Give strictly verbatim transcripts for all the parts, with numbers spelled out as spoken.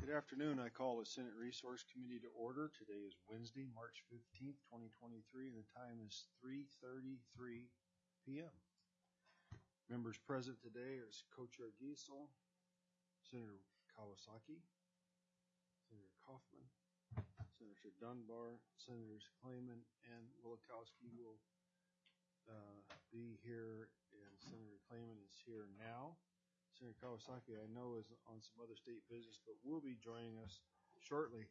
Good afternoon. I call the Senate Resource Committee to order. Today is Wednesday, March fifteenth, twenty twenty-three, and the time is three thirty-three p m Members present today are Co-Chair Giesel, Senator Kawasaki, Senator Kaufman, Senator Dunbar, Senators Klayman and Wielechowski will uh, be here, and Senator Klayman is here now. Senator Kawasaki, I know, is on some other state business, but will be joining us shortly.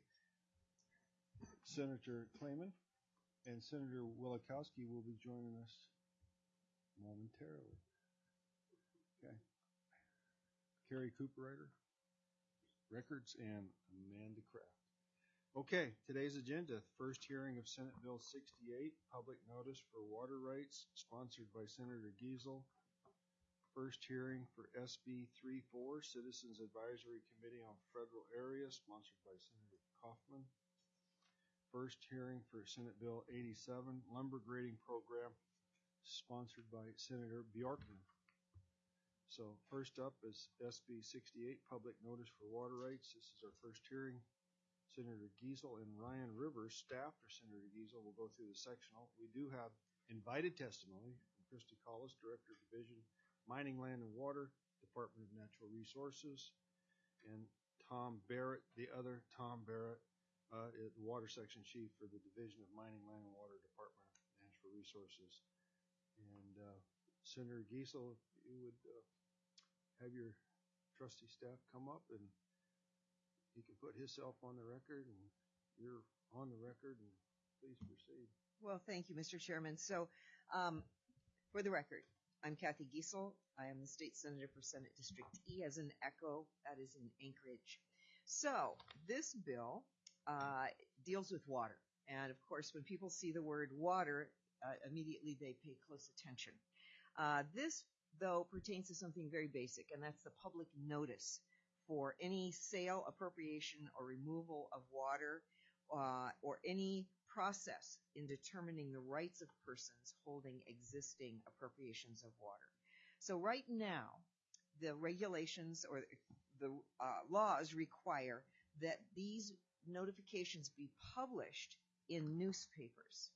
Senator Klayman and Senator Wielechowski will be joining us momentarily. Okay. Carrie Cooperrider, Records, and Amanda Kraft. Okay, today's agenda. First hearing of Senate Bill sixty-eight, public notice for water rights, sponsored by Senator Giesel. First hearing for S B thirty-four, Citizens Advisory Committee on Federal Areas, sponsored by Senator Kaufman. First hearing for Senate Bill eighty-seven, Lumber Grading Program, sponsored by Senator Bjorkman. So first up is S B sixty-eight, Public Notice for Water Rights. This is our first hearing. Senator Giesel and Ryan Rivers, staff for Senator Giesel, will go through the sectional. We do have invited testimony from Christy Collis, Director of Division Mining, Land, and Water, Department of Natural Resources, and Tom Barrett, the other Tom Barrett, uh, the Water Section Chief for the Division of Mining, Land, and Water, Department of Natural Resources. And uh, Senator Giesel, if you would uh, have your trustee staff come up, and he can put himself on the record, and you're on the record, and please proceed. Well, thank you, Mister Chairman. So, um, for the record, I'm Kathy Giesel. I am the state senator for Senate District E, as in Echo, that is in Anchorage. So this bill uh, deals with water. And of course, when people see the word water, uh, immediately they pay close attention. Uh, this, though, pertains to something very basic, and that's the public notice for any sale, appropriation, or removal of water, uh, or any process in determining the rights of persons holding existing appropriations of water. So right now, the regulations or the uh, laws require that these notifications be published in newspapers.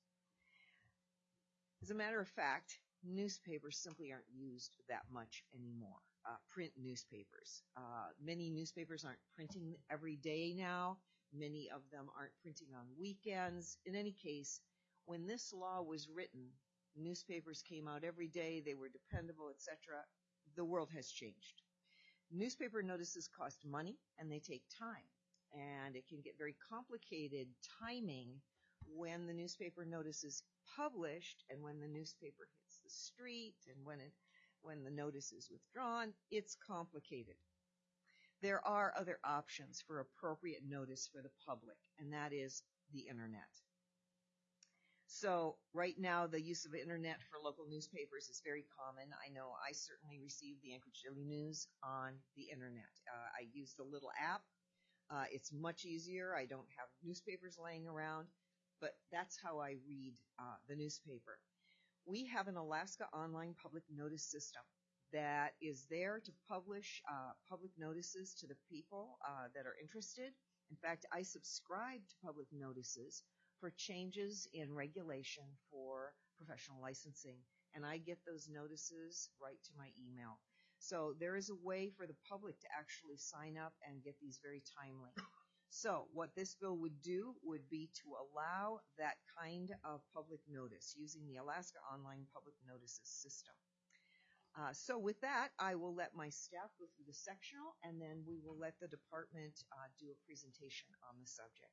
As a matter of fact, newspapers simply aren't used that much anymore. Uh, print newspapers. Uh, many newspapers aren't printing every day now. Many of them aren't printing on weekends. In any case, when this law was written, newspapers came out every day. They were dependable, et cetera. The world has changed. Newspaper notices cost money, and they take time. And it can get very complicated timing when the newspaper notice is published and when the newspaper hits the street and when it, when the notice is withdrawn. It's complicated. There are other options for appropriate notice for the public, and that is the internet. So right now, the use of internet for local newspapers is very common. I know I certainly receive the Anchorage Daily News on the internet. Uh, I use the little app. Uh, it's much easier. I don't have newspapers laying around, but that's how I read uh, the newspaper. We have an Alaska Online Public Notice System that is there to publish uh, public notices to the people uh, that are interested. In fact, I subscribe to public notices for changes in regulation for professional licensing, and I get those notices right to my email. So there is a way for the public to actually sign up and get these very timely. So what this bill would do would be to allow that kind of public notice using the Alaska Online Public Notices System. Uh, so with that, I will let my staff go through the sectional, and then we will let the department uh, do a presentation on the subject.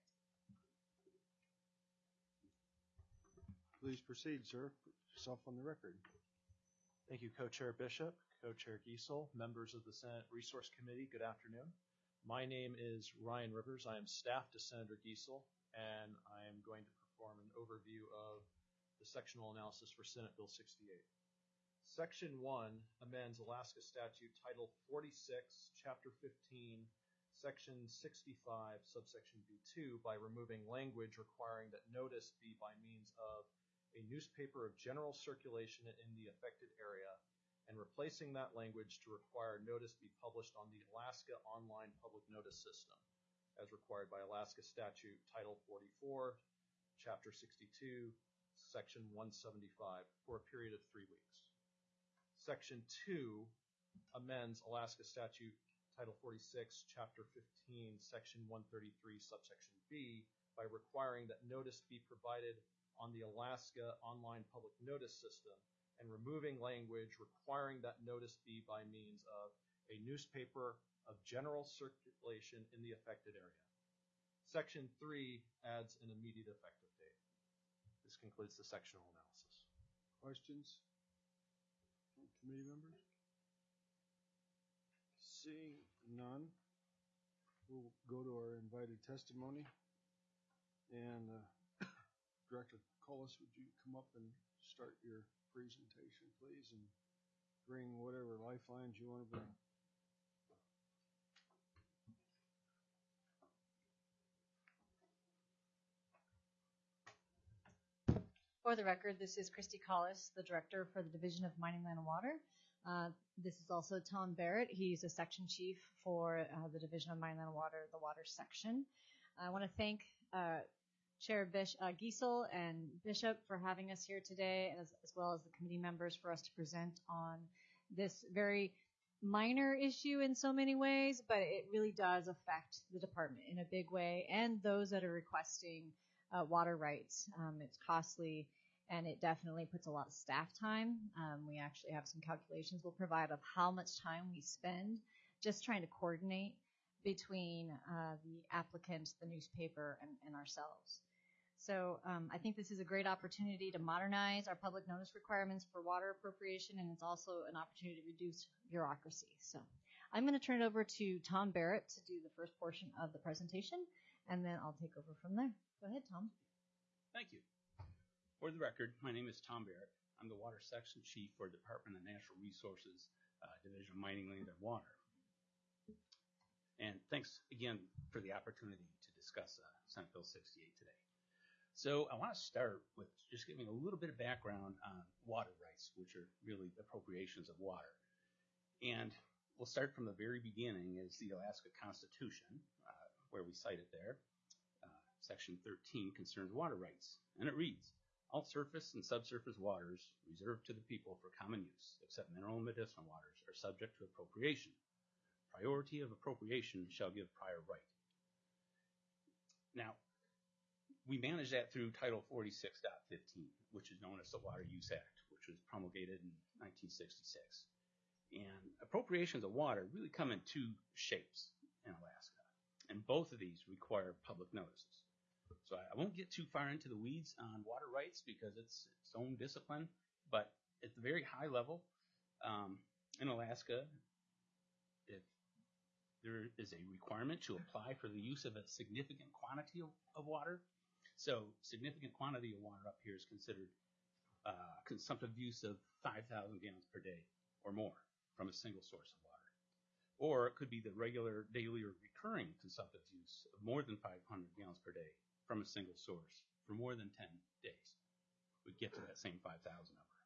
Please proceed, sir. Put yourself on the record. Thank you, Co-Chair Bishop, Co-Chair Giesel, members of the Senate Resource Committee. Good afternoon. My name is Ryan Rivers. I am staff to Senator Giesel, and I am going to perform an overview of the sectional analysis for Senate Bill sixty-eight. Section one amends Alaska Statute Title forty-six, Chapter fifteen, Section sixty-five, subsection B two, by removing language requiring that notice be by means of a newspaper of general circulation in the affected area, and replacing that language to require notice be published on the Alaska Online Public Notice System. as required by Alaska Statute Title forty-four, Chapter sixty-two, Section one seventy-five, for a period of three weeks. Section two amends Alaska Statute Title forty-six, Chapter fifteen, Section one thirty-three, subsection B, by requiring that notice be provided on the Alaska Online Public Notice System and removing language requiring that notice be by means of a newspaper of general circulation in the affected area. Section three adds an immediate effective date. This concludes the sectional analysis. Questions from committee members? Seeing none, we'll go to our invited testimony. And uh, Director Collis, would you come up and start your presentation, please, and bring whatever lifelines you want to bring. For the record, this is Christy Collis, the Director for the Division of Mining, Land, and Water. Uh, this is also Tom Barrett. He's a Section Chief for uh, the Division of Mining, Land, and Water, the Water Section. I want to thank uh, Chair Bish, uh, Giesel and Bishop for having us here today, as, as well as the committee members for us to present on this very minor issue in so many ways, but it really does affect the department in a big way and those that are requesting uh, water rights. Um, it's costly, and it definitely puts a lot of staff time. Um, we actually have some calculations we'll provide of how much time we spend just trying to coordinate between uh, the applicant, the newspaper, and, and ourselves. So um, I think this is a great opportunity to modernize our public notice requirements for water appropriation, and it's also an opportunity to reduce bureaucracy. So I'm going to turn it over to Tom Barrett to do the first portion of the presentation, and then I'll take over from there. Go ahead, Tom. Thank you. For the record, my name is Tom Barrett. I'm the Water Section Chief for Department of Natural Resources, uh, Division of Mining, Land, and Water. And thanks again for the opportunity to discuss uh, Senate Bill sixty-eight today. So I want to start with just giving a little bit of background on water rights, which are really appropriations of water. And we'll start from the very beginning is the Alaska Constitution, uh, where we cite it there. Uh, Section thirteen concerns water rights, and it reads, all surface and subsurface waters reserved to the people for common use, except mineral and medicinal waters, are subject to appropriation. Priority of appropriation shall give prior right. Now, we manage that through Title forty-six point fifteen, which is known as the Water Use Act, which was promulgated in nineteen sixty-six. And appropriations of water really come in two shapes in Alaska, and both of these require public notices. So I won't get too far into the weeds on water rights because it's its own discipline, but at the very high level, um, in Alaska, if there is a requirement to apply for the use of a significant quantity of, of water. So significant quantity of water up here is considered uh, consumptive use of five thousand gallons per day or more from a single source of water. Or it could be the regular, daily, or recurring consumptive use of more than five hundred gallons per day from a single source for more than ten days. We get to that same five thousand number.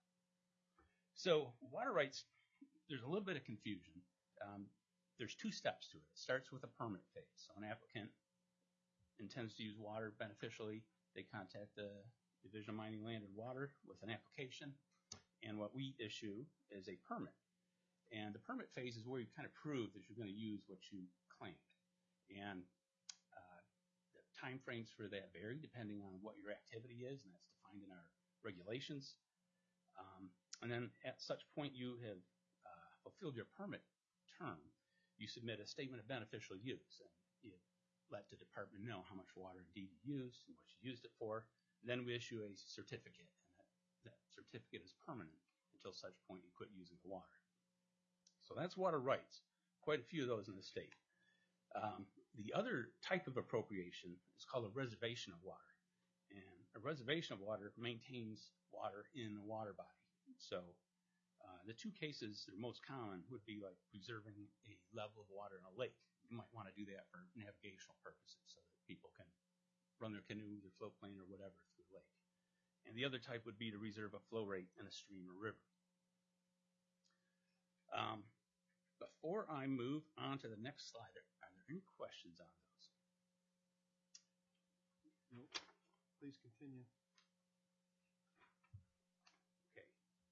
So water rights, there's a little bit of confusion. Um, there's two steps to it. It starts with a permit phase. So an applicant intends to use water beneficially. They contact the Division of Mining, Land, and Water with an application. And what we issue is a permit. And the permit phase is where you kind of prove that you're going to use what you claimed. And uh, the time frames for that vary depending on what your activity is, and that's defined in our regulations. Um, and then at such point you have uh, fulfilled your permit term, you submit a statement of beneficial use, and you let the department know how much water indeed you used and what you used it for. And then we issue a certificate, and that, that certificate is permanent until such point you quit using the water. So that's water rights, quite a few of those in the state. Um, the other type of appropriation is called a reservation of water. And a reservation of water maintains water in a water body. So uh, the two cases that are most common would be like reserving a level of water in a lake. You might want to do that for navigational purposes so that people can run their canoes or float plane or whatever through the lake. And the other type would be to reserve a flow rate in a stream or river. Um, before I move on to the next slide, are there any questions on those? Please continue. Okay.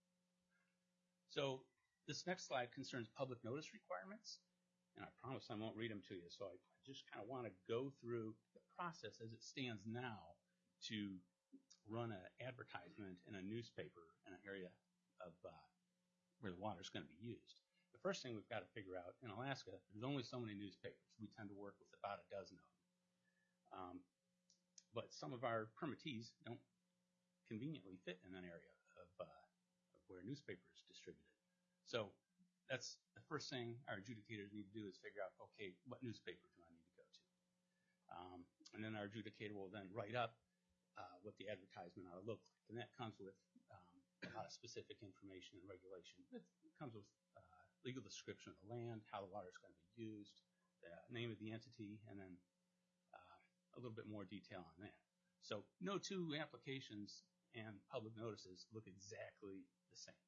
So this next slide concerns public notice requirements, and I promise I won't read them to you. So I, I just kind of want to go through the process as it stands now to run an advertisement in a newspaper in an area of uh, where the water is going to be used. The first thing we've got to figure out, in Alaska, there's only so many newspapers. We tend to work with about a dozen of them. Um, but some of our permittees don't conveniently fit in an area of, uh, of where a newspaper is distributed. So that's the first thing our adjudicators need to do is figure out, okay, what newspaper do I need to go to? Um, and then our adjudicator will then write up uh, what the advertisement ought to look like. And that comes with um, a lot of specific information and regulation. It comes with uh, legal description of the land, how the water is going to be used, the name of the entity, and then uh, a little bit more detail on that. So no two applications and public notices look exactly the same.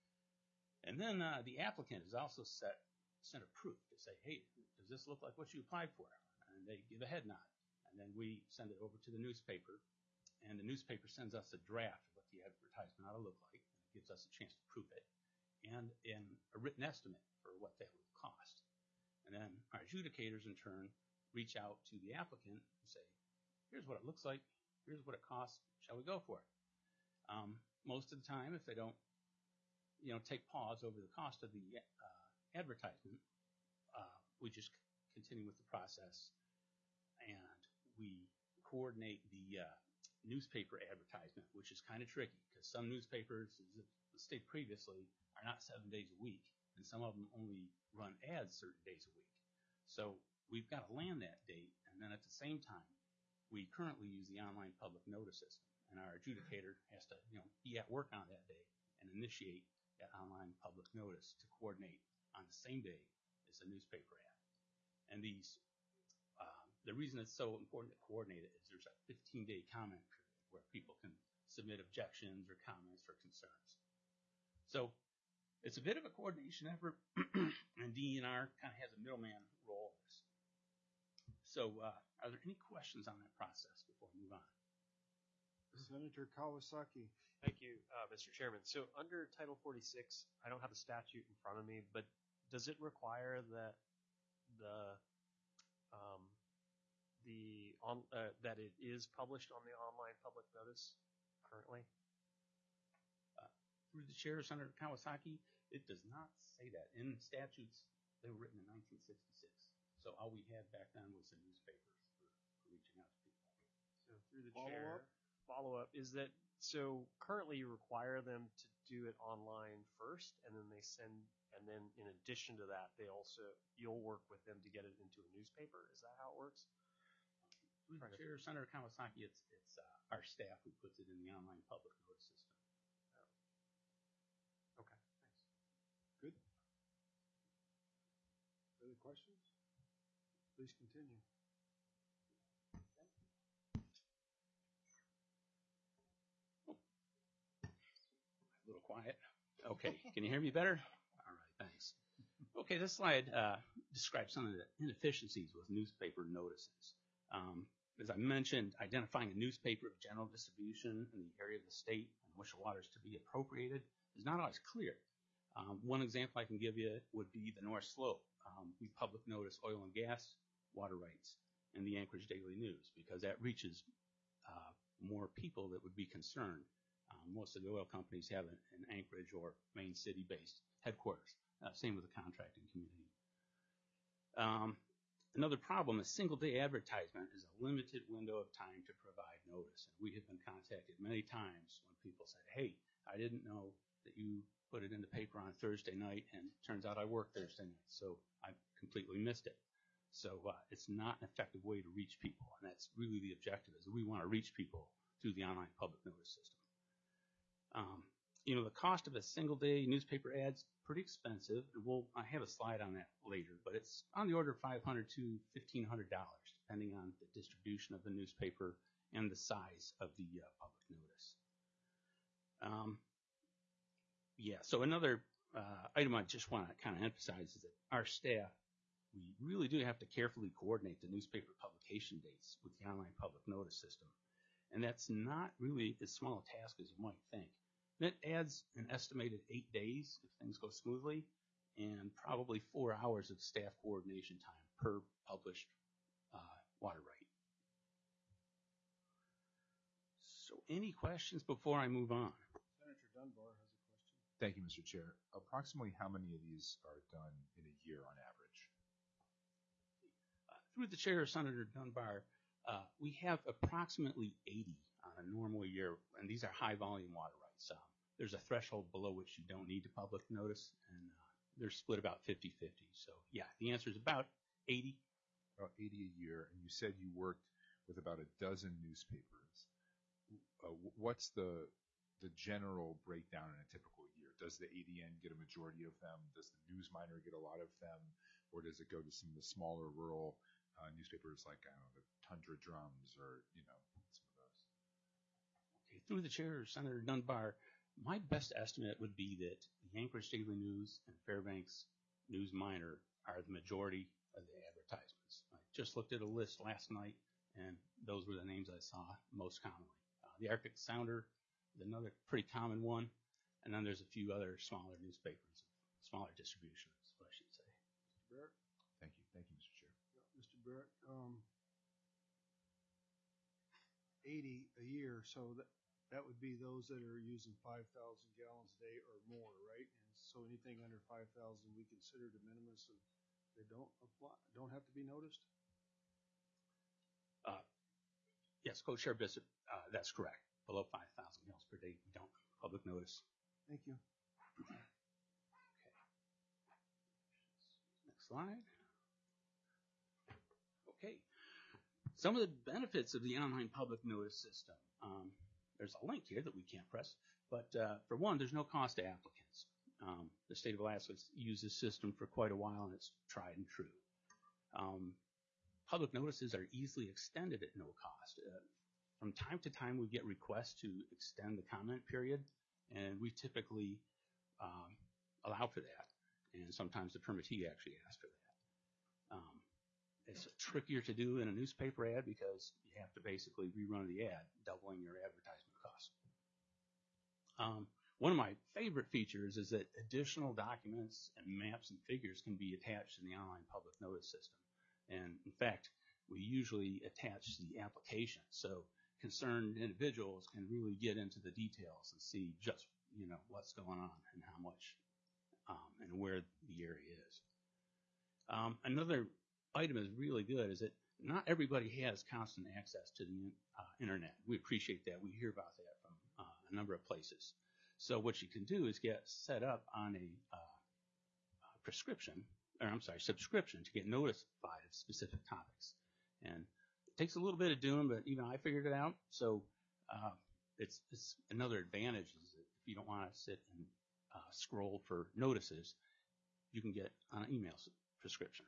And then uh, the applicant is also set, sent a proof to say, hey, does this look like what you applied for? And they give a head nod. And then we send it over to the newspaper, and the newspaper sends us a draft of what the advertisement ought to look like. And it gives us a chance to proof it, and in a written estimate for what that would cost. And then our adjudicators, in turn, reach out to the applicant and say, here's what it looks like, here's what it costs, shall we go for it? Um, most of the time, if they don't, you know, take pause over the cost of the uh, advertisement, uh, we just continue with the process, and we coordinate the uh, newspaper advertisement, which is kind of tricky because some newspapers, as stated previously, are not seven days a week, and some of them only run ads certain days a week. So we've got to land that date, and then at the same time, we currently use the online public notice system, and our adjudicator has to, you know, be at work on that day and initiate that online public notice to coordinate on the same day as the newspaper ad. And these, um, the reason it's so important to coordinate it is there's a fifteen-day comment period where people can submit objections or comments or concerns. So it's a bit of a coordination effort, and D N R kind of has a middleman role in this. So uh, are there any questions on that process before we move on? Senator Kawasaki. Thank you, uh, Mister Chairman. So under Title forty-six, I don't have the statute in front of me, but does it require that the um, the on uh, that it is published on the online public notice currently? Uh, through the chair, Senator Kawasaki, it does not say that. In statutes, they were written in nineteen sixty-six. So all we had back then was the newspapers for, for reaching out to people. So through the Follow chair, up? follow up is that so currently you require them to do it online first, and then they send, and then in addition to that, they also you'll work with them to get it into a newspaper. Is that how it works? Through the chair, Senator Kawasaki, it's it's uh, our staff who puts it in the online public notice system. Okay, thanks. Good. Other questions? Please continue. A little quiet. Okay, can you hear me better? All right, thanks. Okay, this slide uh, describes some of the inefficiencies with newspaper notices. Um, as I mentioned, identifying a newspaper of general distribution in the area of the state in which the water is to be appropriated is not always clear. Um, one example I can give you would be the North Slope. Um, we public notice oil and gas water rights in the Anchorage Daily News because that reaches uh, more people that would be concerned. Um, most of the oil companies have an, an Anchorage or main city-based headquarters. Uh, same with the contracting community. Um, another problem is single-day advertisement is a limited window of time to provide notice. And we have been contacted many times when people said, hey, I didn't know that you put it in the paper on Thursday night, and it turns out I work Thursday night, so I completely missed it. So uh, it's not an effective way to reach people, and that's really the objective, is we want to reach people through the online public notice system. Um, you know, the cost of a single-day newspaper ad's pretty expensive. We'll, I have a slide on that later, but it's on the order of five hundred dollars to fifteen hundred dollars, depending on the distribution of the newspaper and the size of the uh, public notice. Um, yeah, so another uh, item I just want to kind of emphasize is that our staff, we really do have to carefully coordinate the newspaper publication dates with the online public notice system. And that's not really as small a task as you might think. That adds an estimated eight days if things go smoothly, and probably four hours of staff coordination time per published uh, water right. So any questions before I move on? Senator Dunbar has a question. Thank you, Mister Chair. Approximately how many of these are done in a year on average? Uh, through the chair, Senator Dunbar, uh, we have approximately eighty on a normal year, and these are high-volume water rights. Um, there's a threshold below which you don't need to public notice, and uh, they're split about fifty fifty. So, yeah, the answer is about eighty. About eighty a year, and you said you worked with about a dozen newspapers. Uh, what's the the general breakdown in a typical year? Does the A D N get a majority of them? Does the Newsminer get a lot of them? Or does it go to some of the smaller rural uh, newspapers like, I don't know, the Tundra Drums or, you know, some of those? Okay, through the chair, Senator Dunbar, my best estimate would be that the Anchorage Daily News and Fairbanks Newsminer are the majority of the advertisements. I just looked at a list last night, and those were the names I saw most commonly. Uh, the Arctic Sounder is another pretty common one, and then there's a few other smaller newspapers, smaller distributions, what I should say. Mister Barrett? Thank you. Thank you, Mister Chair. Yeah, Mister Barrett, um, eighty a year, so that, that would be those that are using five thousand gallons a day or more, right? And so anything under five thousand we consider de minimis and they don't apply, don't have to be noticed? Uh, yes, Co-Chair Bishop, uh, that's correct. Below five thousand gallons per day, we don't public notice. Thank you. Okay. Next slide. Okay. Some of the benefits of the online public notice system. Um, there's a link here that we can't press, but uh, for one, there's no cost to applicants. Um, the state of Alaska's used this system for quite a while, and it's tried and true. Um, public notices are easily extended at no cost. Uh, from time to time, we get requests to extend the comment period, and we typically um, allow for that. And sometimes the permittee actually asks for that. Um, it's trickier to do in a newspaper ad because you have to basically rerun the ad, doubling your advertisement costs. Um, one of my favorite features is that additional documents and maps and figures can be attached in the online public notice system. And in fact, we usually attach the application. So concerned individuals can really get into the details and see just, you know, what's going on and how much um, and where the area is. Um, another item is really good is that not everybody has constant access to the uh, internet. We appreciate that. We hear about that from uh, a number of places. So what you can do is get set up on a uh, prescription, or I'm sorry, subscription to get notified of specific topics. And it takes a little bit of doing, but even I figured it out. So uh, it's, it's another advantage is that if you don't want to sit and uh, scroll for notices, you can get on an email prescription.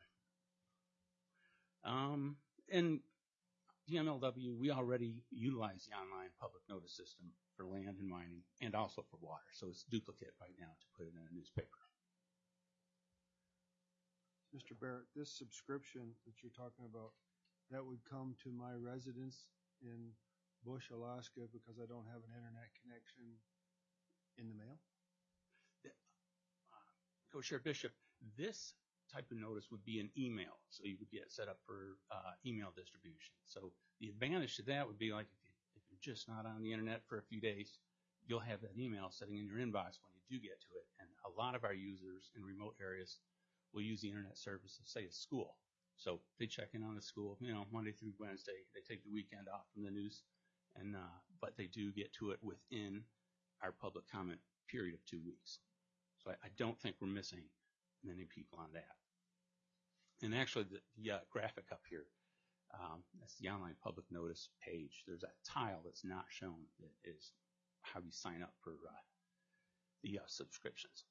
Um, and D M L W, we already utilize the online public notice system for land and mining and also for water. So it's duplicate right now to put it in a newspaper. Mister Barrett, this subscription that you're talking about, that would come to my residence in Bush, Alaska, because I don't have an internet connection in the mail? Uh, Co-Chair Bishop, this type of notice would be an email, so you would get set up for uh, email distribution. So the advantage to that would be like if, you, if you're just not on the internet for a few days, you'll have that email sitting in your inbox when you do get to it. And a lot of our users in remote areas will use the internet service of, say, a school. So they check in on the school, you know, Monday through Wednesday. They take the weekend off from the news, and uh, but they do get to it within our public comment period of two weeks. So I, I don't think we're missing many people on that. And actually, the, the uh, graphic up here, um, that's the online public notice page. There's a tile that's not shown that is how you sign up for uh, the uh, subscriptions.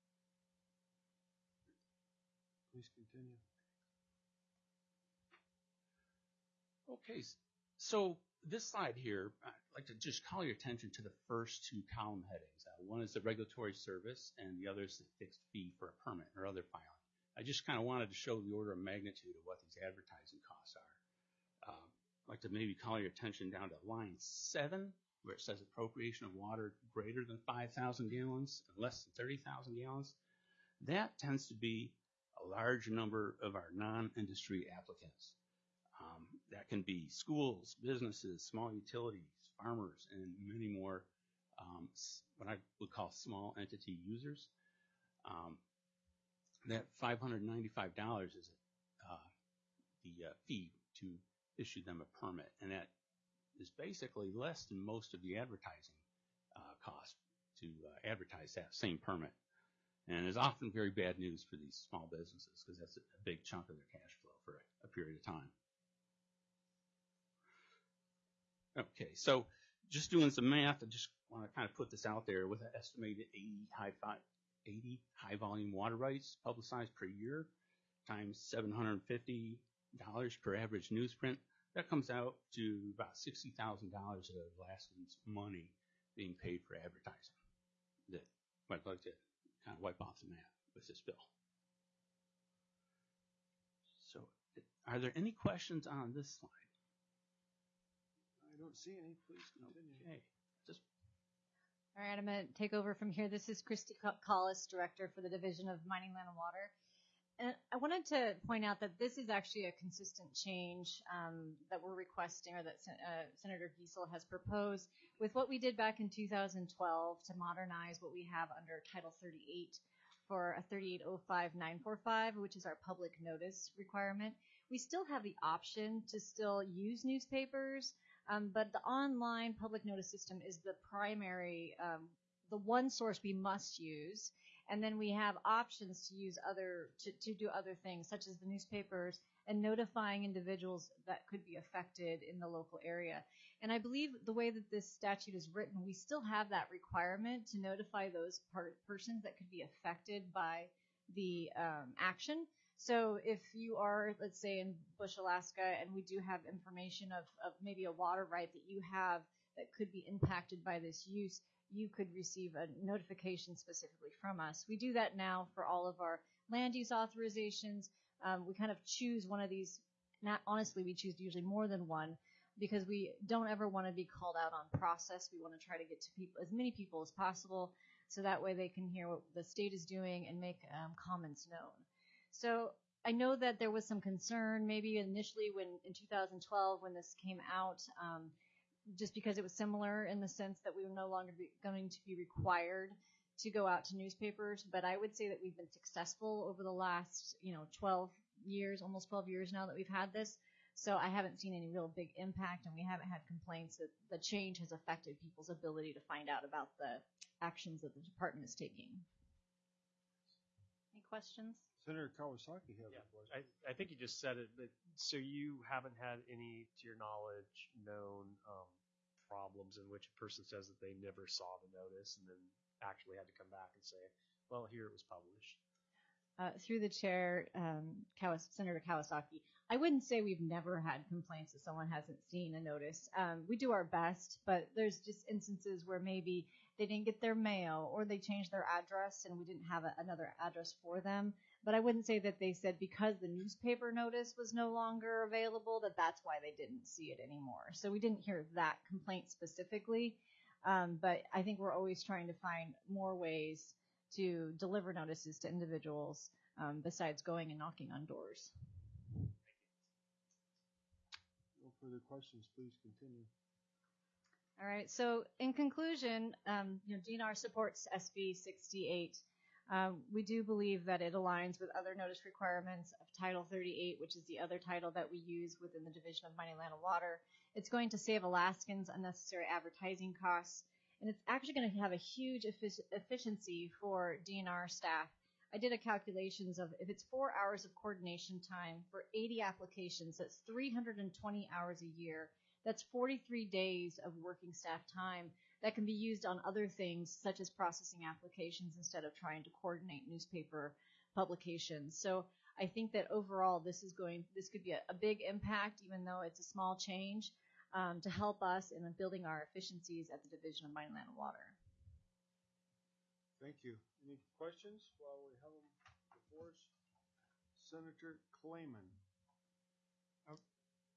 Please continue. Okay, so this slide here, I'd like to just call your attention to the first two column headings. Uh, one is the regulatory service, and the other is the fixed fee for a permit or other filing. I just kind of wanted to show the order of magnitude of what these advertising costs are. Um, I'd like to maybe call your attention down to line seven, where it says appropriation of water greater than five thousand gallons and less than thirty thousand gallons. That tends to be a large number of our non-industry applicants. Um, that can be schools, businesses, small utilities, farmers, and many more, um, what I would call small entity users. Um, that five hundred ninety-five dollars is uh, the uh, fee to issue them a permit, and that is basically less than most of the advertising uh, cost to uh, advertise that same permit, and is often very bad news for these small businesses because that's a big chunk of their cash flow for a, a period of time. Okay, so just doing some math, I just want to kind of put this out there with an estimated eighty high, eighty high volume water rights publicized per year times seven hundred fifty dollars per average newsprint. That comes out to about sixty thousand dollars of Alaskans' money being paid for advertising. That I'd like to kind of wipe off the map with this bill. So, are there any questions on this slide? I don't see any. Please continue. Okay. Just All right, I'm going to take over from here. This is Christy Collis, Director for the Division of Mining, Land, and Water. And I wanted to point out that this is actually a consistent change um, that we're requesting, or that uh, Senator Giesel has proposed, with what we did back in two thousand twelve to modernize what we have under Title thirty-eight for a thirty-eight oh five nine forty-five, which is our public notice requirement. We still have the option to still use newspapers, um, but the online public notice system is the primary, um, the one source we must use. And then we have options to use other, to, to do other things, such as the newspapers and notifying individuals that could be affected in the local area. And I believe the way that this statute is written, we still have that requirement to notify those per- persons that could be affected by the um, action. So if you are, let's say, in Bush, Alaska, and we do have information of, of maybe a water right that you have that could be impacted by this use, you could receive a notification specifically from us. We do that now for all of our land use authorizations. Um, we kind of choose one of these. Not honestly, we choose usually more than one because we don't ever want to be called out on process. We want to try to get to people, as many people as possible, so that way they can hear what the state is doing and make um, comments known. So I know that there was some concern maybe initially when in two thousand twelve when this came out, um, just because it was similar in the sense that we were no longer be going to be required to go out to newspapers. But I would say that we've been successful over the last, you know, twelve years, almost twelve years now that we've had this. So I haven't seen any real big impact, and we haven't had complaints that the change has affected people's ability to find out about the actions that the department is taking. Any questions? Senator Kawasaki has Yeah, a question. I, I think you just said it, but so you haven't had any, to your knowledge, known um, problems in which a person says that they never saw the notice and then actually had to come back and say, well, here it was published. Uh, through the chair, um, Kawas- Senator Kawasaki, I wouldn't say we've never had complaints that someone hasn't seen a notice. Um, we do our best, but there's just instances where maybe they didn't get their mail or they changed their address and we didn't have a, another address for them. But I wouldn't say that they said because the newspaper notice was no longer available that that's why they didn't see it anymore. So we didn't hear that complaint specifically. Um, but I think we're always trying to find more ways to deliver notices to individuals um, besides going and knocking on doors. No further questions. Please continue. All right. So in conclusion, um, you know, D N R supports S B sixty-eight. Uh, we do believe that it aligns with other notice requirements of Title thirty-eight, which is the other title that we use within the Division of Mining, Land, and Water. It's going to save Alaskans unnecessary advertising costs, and it's actually going to have a huge effic- efficiency for D N R staff. I did a calculations of if it's four hours of coordination time for eighty applications, that's three hundred twenty hours a year. That's forty-three days of working staff time that can be used on other things such as processing applications instead of trying to coordinate newspaper publications. So I think that overall this is going, this could be a, a big impact, even though it's a small change, um, to help us in building our efficiencies at the Division of Mining, Land, and Water. Thank you. Any questions while we have them before us? Senator Clayman.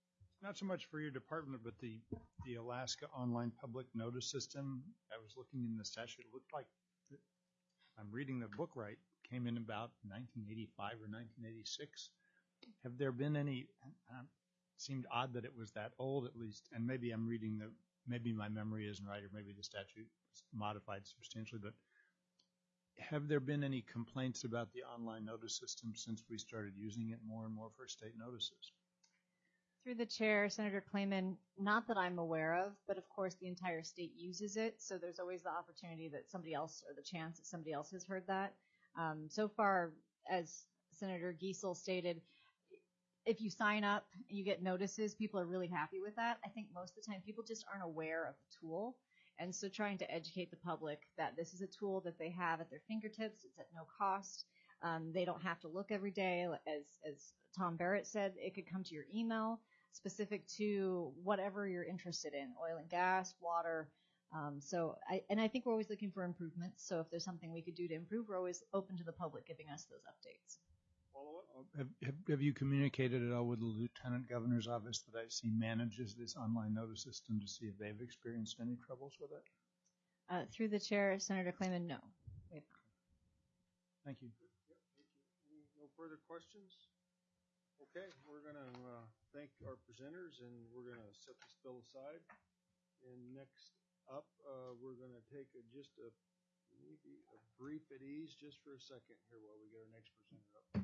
not so much for your department, but the, the Alaska Online Public Notice System. I was looking in the statute. It looked like, I'm reading the book right, came in about nineteen eighty-five or nineteen eighty-six. Have there been any, uh, seemed odd that it was that old at least, and maybe I'm reading the, maybe my memory isn't right, or maybe the statute was modified substantially, but have there been any complaints about the online notice system since we started using it more and more for state notices? Through the chair, Senator Clayman, not that I'm aware of, but of course the entire state uses it, so there's always the opportunity that somebody else, or the chance that somebody else has heard that. Um, so far, as Senator Giesel stated, if you sign up and you get notices, people are really happy with that. I think most of the time people just aren't aware of the tool. And so trying to educate the public that this is a tool that they have at their fingertips, it's at no cost. Um, they don't have to look every day. As, as Tom Barrett said, it could come to your email specific to whatever you're interested in, oil and gas, water. Um, so, I, and I think we're always looking for improvements. So if there's something we could do to improve, we're always open to the public giving us those updates. Have, have, have you communicated at all with the Lieutenant Governor's office that I see manages this online notice system to see if they've experienced any troubles with it? Uh, through the chair, Senator Clayman, no. We have not. Thank you. Yep, thank you. Any, no further questions? Okay, we're going to uh, thank our presenters, and we're going to set this bill aside. And next up, uh, we're going to take a, just a maybe a brief at ease just for a second here while we get our next presenter up.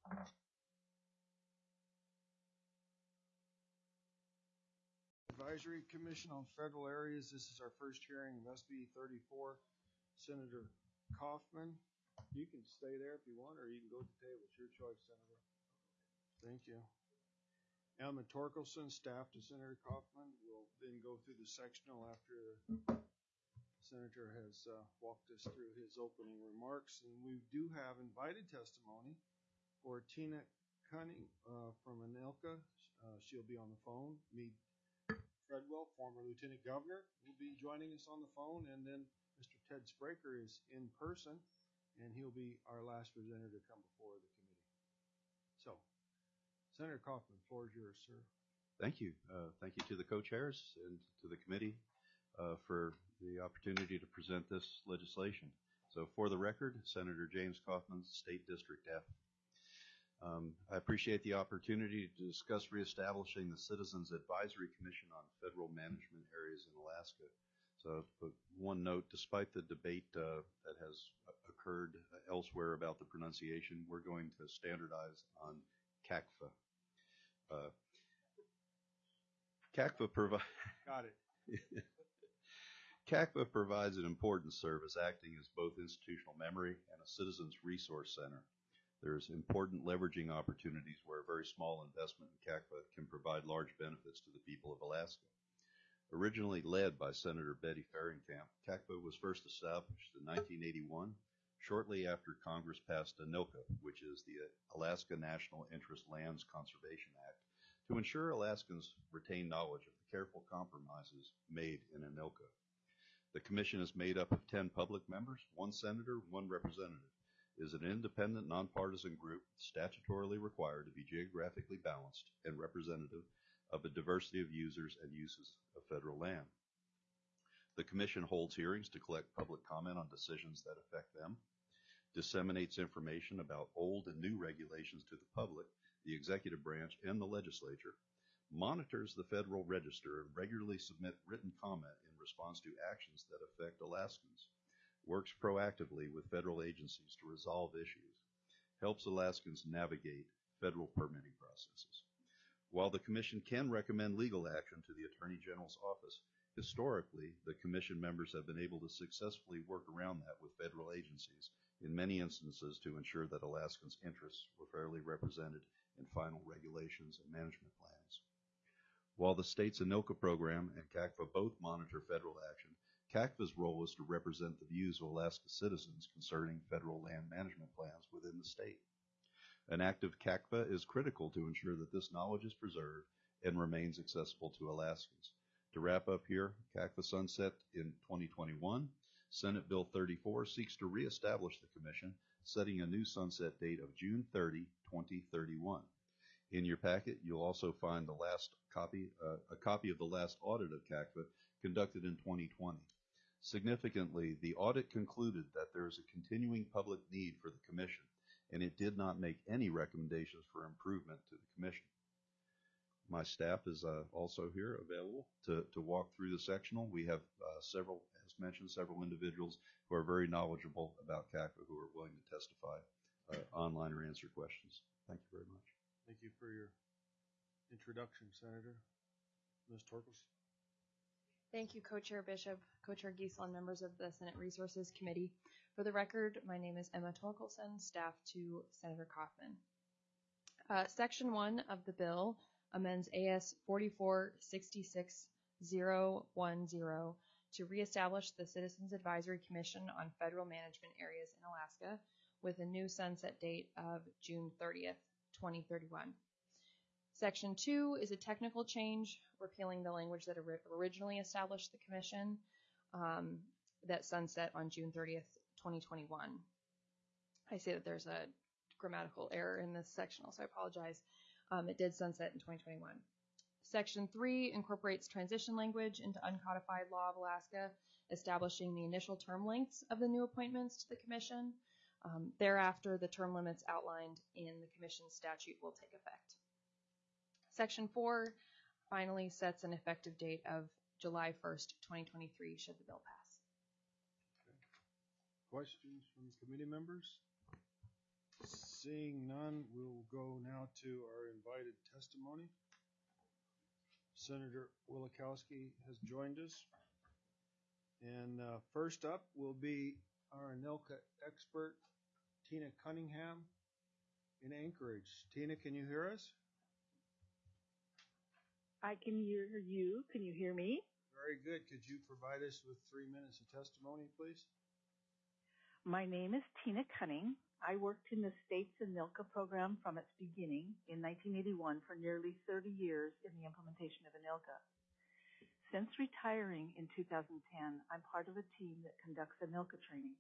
Advisory Commission on Federal Areas. This is our first hearing of S B thirty-four. Senator Kaufman, you can stay there if you want, or you can go to the table. It's your choice, Senator. Thank you. Alma Torkelson, staff to Senator Kaufman, will then go through the sectional after the Senator has uh, walked us through his opening remarks. And we do have invited testimony for Tina Cunning uh, from Anilka. Uh, she'll be on the phone. Meade Treadwell, former Lieutenant Governor, will be joining us on the phone. And then Mister Ted Spraker is in person, and he'll be our last presenter to come before the committee. So, Senator Kaufman, the floor is yours, sir. Thank you. Uh, thank you to the co-chairs and to the committee uh, for the opportunity to present this legislation. So for the record, Senator James Kaufman, State District F. Um, I appreciate the opportunity to discuss reestablishing the Citizens Advisory Commission on Federal Management Areas in Alaska. So but one note, despite the debate uh, that has occurred elsewhere about the pronunciation, we're going to standardize on C A C F A. Uh, C A C F A provides Got it. C A C F A provides an important service, acting as both institutional memory and a citizens resource center. There's important leveraging opportunities where a very small investment in C A C F A can provide large benefits to the people of Alaska. Originally led by Senator Betty Farringcamp, C A C F A was first established in nineteen eighty-one, shortly after Congress passed ANILCA, which is the Alaska National Interest Lands Conservation Act, to ensure Alaskans retain knowledge of the careful compromises made in ANILCA. The commission is made up of ten public members, one senator, one representative. It is an independent, nonpartisan group statutorily required to be geographically balanced and representative of a diversity of users and uses of federal land. The commission holds hearings to collect public comment on decisions that affect them, disseminates information about old and new regulations to the public, the executive branch, and the legislature, monitors the Federal Register, and regularly submit written comment in response to actions that affect Alaskans, works proactively with federal agencies to resolve issues, helps Alaskans navigate federal permitting processes. While the commission can recommend legal action to the Attorney General's office, historically, the commission members have been able to successfully work around that with federal agencies in many instances to ensure that Alaskans' interests were fairly represented in final regulations and management plans. While the state's ANILCA program and C A C F A both monitor federal action, C A C F A's role is to represent the views of Alaska citizens concerning federal land management plans within the state. An active C A C F A is critical to ensure that this knowledge is preserved and remains accessible to Alaskans. To wrap up here, C A C F A sunset in twenty twenty-one. Senate Bill thirty-four seeks to reestablish the commission, setting a new sunset date of June thirtieth, twenty thirty-one. In your packet, you'll also find the last copy, uh, a copy of the last audit of C A C F A conducted in twenty twenty. Significantly, the audit concluded that there is a continuing public need for the Commission, and it did not make any recommendations for improvement to the Commission. My staff is uh, also here available to, to walk through the sectional. We have uh, several, as mentioned, several individuals who are very knowledgeable about C A C F A who are willing to testify uh, online or answer questions. Thank you very much. Thank you for your introduction, Senator. Miz Torkels. Thank you, Co-Chair Bishop, Co-Chair Giesel, and members of the Senate Resources Committee. For the record, my name is Emma Torkelson, staff to Senator Kaufman. Uh, Section one of the bill amends A S forty-four sixty-six thousand ten to reestablish the Citizens Advisory Commission on Federal Management Areas in Alaska with a new sunset date of June thirtieth, twenty thirty-one. Section two is a technical change, repealing the language that originally established the commission um, that sunset on June thirtieth, twenty twenty-one. I say that there's a grammatical error in this sectional, so I apologize. Um, it did sunset in twenty twenty-one. Section three incorporates transition language into uncodified law of Alaska, establishing the initial term lengths of the new appointments to the commission. Um, thereafter, the term limits outlined in the commission statute will take effect. Section four finally sets an effective date of July first, twenty twenty-three, should the bill pass. Okay. Questions from committee members? Seeing none, we'll go now to our invited testimony. Senator Wielechowski has joined us. And uh, first up will be our ANILCA expert, Tina Cunningham in Anchorage. Tina, can you hear us? I can hear you. Can you hear me? Very good. Could you provide us with three minutes of testimony, please? My name is Tina Cunning. I worked in the state's ANILCA program from its beginning in nineteen eighty-one for nearly thirty years in the implementation of ANILCA. Since retiring in two thousand ten, I'm part of a team that conducts ANILCA training.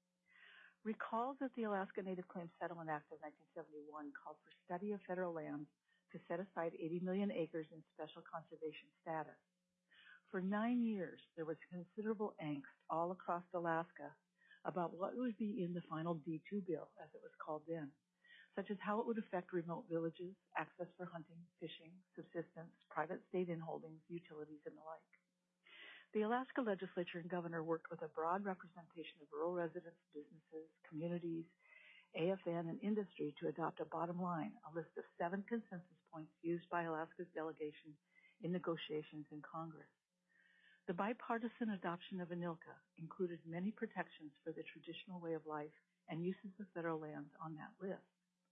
Recall that the Alaska Native Claims Settlement Act of nineteen seventy-one called for study of federal lands to set aside eighty million acres in special conservation status. For nine years, there was considerable angst all across Alaska about what would be in the final D two bill, as it was called then, such as how it would affect remote villages, access for hunting, fishing, subsistence, private state inholdings, utilities, and the like. The Alaska legislature and governor worked with a broad representation of rural residents, businesses, communities, A F N, and industry to adopt a bottom line, a list of seven consensus points used by Alaska's delegation in negotiations in Congress. The bipartisan adoption of ANILCA included many protections for the traditional way of life and uses of federal lands on that list.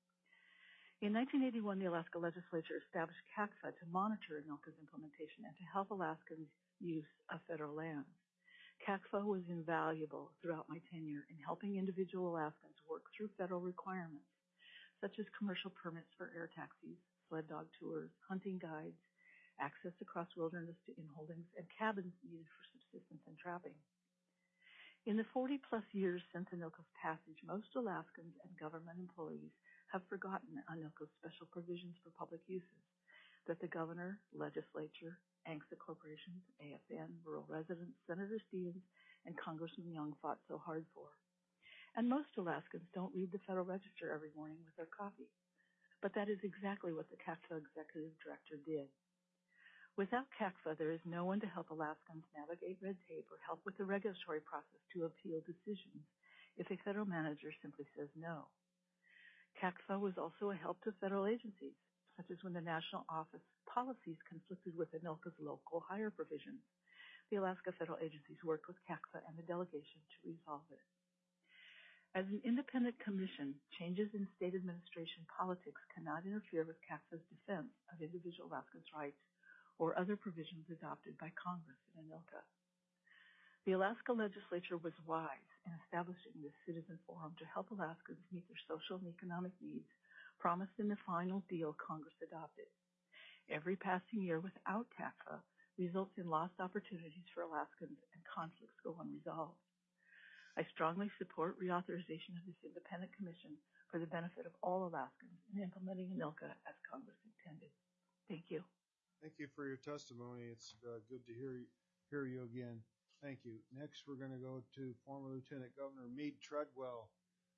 In nineteen eighty-one, the Alaska legislature established C A C F A to monitor ANILCA's implementation and to help Alaskans' use of federal lands. C A C F A was invaluable throughout my tenure in helping individual Alaskans work through federal requirements, such as commercial permits for air taxis, sled dog tours, hunting guides, access across wilderness to inholdings, and cabins needed for subsistence and trapping. In the forty plus years since ANILCA's passage, most Alaskans and government employees have forgotten ANILCA's special provisions for public uses that the governor, legislature, A N C S A corporations, A F N, rural residents, Senator Stevens, and Congressman Young fought so hard for. And most Alaskans don't read the Federal Register every morning with their coffee. But that is exactly what the C A C F A executive director did. Without C A C F A, there is no one to help Alaskans navigate red tape or help with the regulatory process to appeal decisions if a federal manager simply says no. C A C F A was also a help to federal agencies, such as when the national office policies conflicted with ANILCA's local hire provisions. The Alaska federal agencies worked with C A C F A and the delegation to resolve it. As an independent commission, changes in state administration politics cannot interfere with C A C F A's defense of individual Alaskans' rights or other provisions adopted by Congress in ANILCA. The Alaska legislature was wise in establishing this citizen forum to help Alaskans meet their social and economic needs promised in the final deal Congress adopted. Every passing year without C A C F A results in lost opportunities for Alaskans and conflicts go unresolved. I strongly support reauthorization of this independent commission for the benefit of all Alaskans in implementing ANILCA as Congress intended. attended. Thank you. Thank you for your testimony. It's uh, good to hear you, hear you again. Thank you. Next, we're going to go to former Lieutenant Governor Meade Treadwell.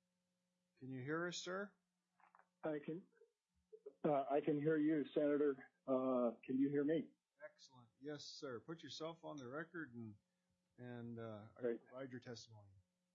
Can you hear us, sir? I can. Uh, I can hear you, Senator. Uh, can you hear me? Excellent. Yes, sir. Put yourself on the record and and uh, Great. provide your testimony.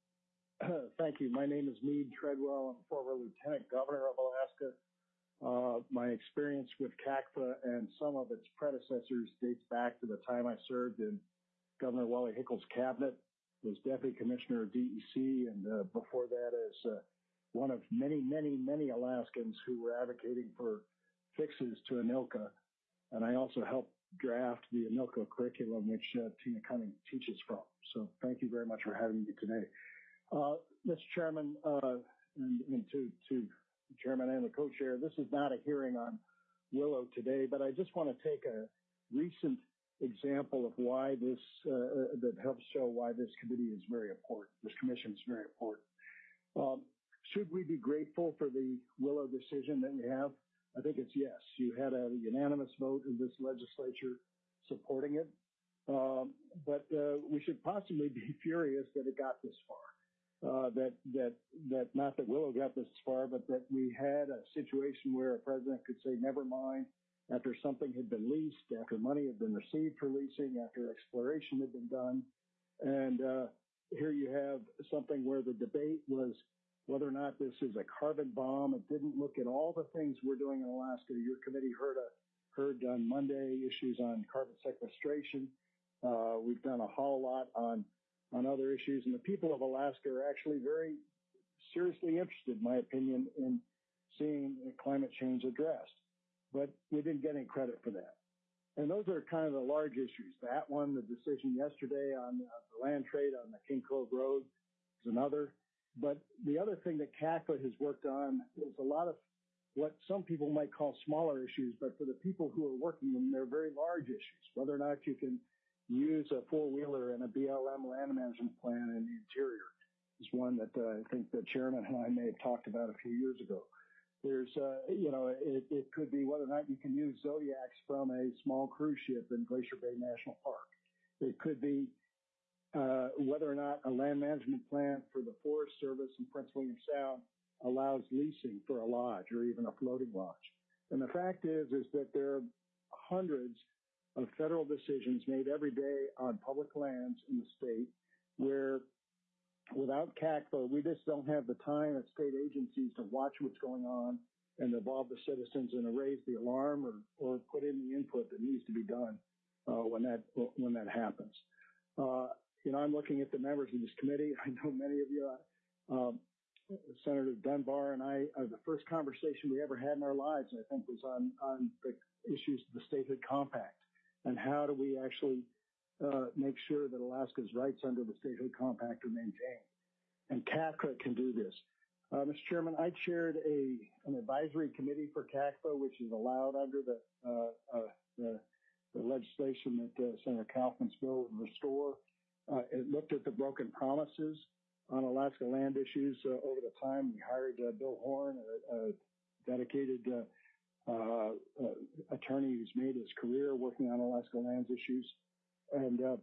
Uh, thank you. My name is Meade Treadwell. I'm former Lieutenant Governor of Alaska. Uh, my experience with C A C F A and some of its predecessors dates back to the time I served in Governor Wally Hickle's cabinet, was Deputy Commissioner of D E C, and uh, before that as uh, one of many, many, many Alaskans who were advocating for fixes to ANILCA. And I also helped draft the ANILCA curriculum, which uh, Tina Cunning teaches from. So thank you very much for having me today. Uh, Mister Chairman, uh, and, and to, to the Chairman and the co-chair, this is not a hearing on Willow today, but I just want to take a recent example of why this, uh, that helps show why this committee is very important. This commission is very important. Um, should we be grateful for the Willow decision that we have? I think it's yes. You had a unanimous vote in this legislature supporting it. Um, but uh, we should possibly be furious that it got this far. Uh, that that that not that Willow got this far, but that we had a situation where a president could say, "Never mind," after something had been leased, after money had been received for leasing, after exploration had been done, and uh, here you have something where the debate was whether or not this is a carbon bomb. It didn't look at all the things we're doing in Alaska. Your committee heard a, heard on Monday issues on carbon sequestration. Uh, we've done a whole lot on on other issues, and the people of Alaska are actually very seriously interested, in my opinion, in seeing climate change addressed. But we didn't get any credit for that. And those are kind of the large issues. That one, the decision yesterday on uh, the land trade on the King Cove Road is another. But the other thing that C A C F A has worked on is a lot of what some people might call smaller issues, but for the people who are working them, they're very large issues. Whether or not you can use a four-wheeler and a B L M land management plan in the interior is one that uh, I think the chairman and I may have talked about a few years ago. There's, uh, you know, it, it could be whether or not you can use Zodiacs from a small cruise ship in Glacier Bay National Park. It could be uh, whether or not a land management plan for the Forest Service in Prince William Sound allows leasing for a lodge or even a floating lodge. And the fact is, is that there are hundreds of federal decisions made every day on public lands in the state where without C A C F A, we just don't have the time at state agencies to watch what's going on and involve the citizens and raise the alarm or, or put in the input that needs to be done uh, when that when that happens. Uh, you know, I'm looking at the members of this committee. I know many of you. Uh, um, Senator Dunbar and I, uh, the first conversation we ever had in our lives, I think, was on on the issues of the statehood compact and how do we actually uh, make sure that Alaska's rights under the statehood compact are maintained. And C A C F A can do this. Uh, Mister Chairman, I chaired a an advisory committee for C A C F A, which is allowed under the uh, uh, the, the legislation that uh, Senator Kaufman's bill would restore. Uh, it looked at the broken promises on Alaska land issues uh, over the time. We hired uh, Bill Horn, a, a dedicated uh, uh, uh, attorney who's made his career working on Alaska lands issues. And uh,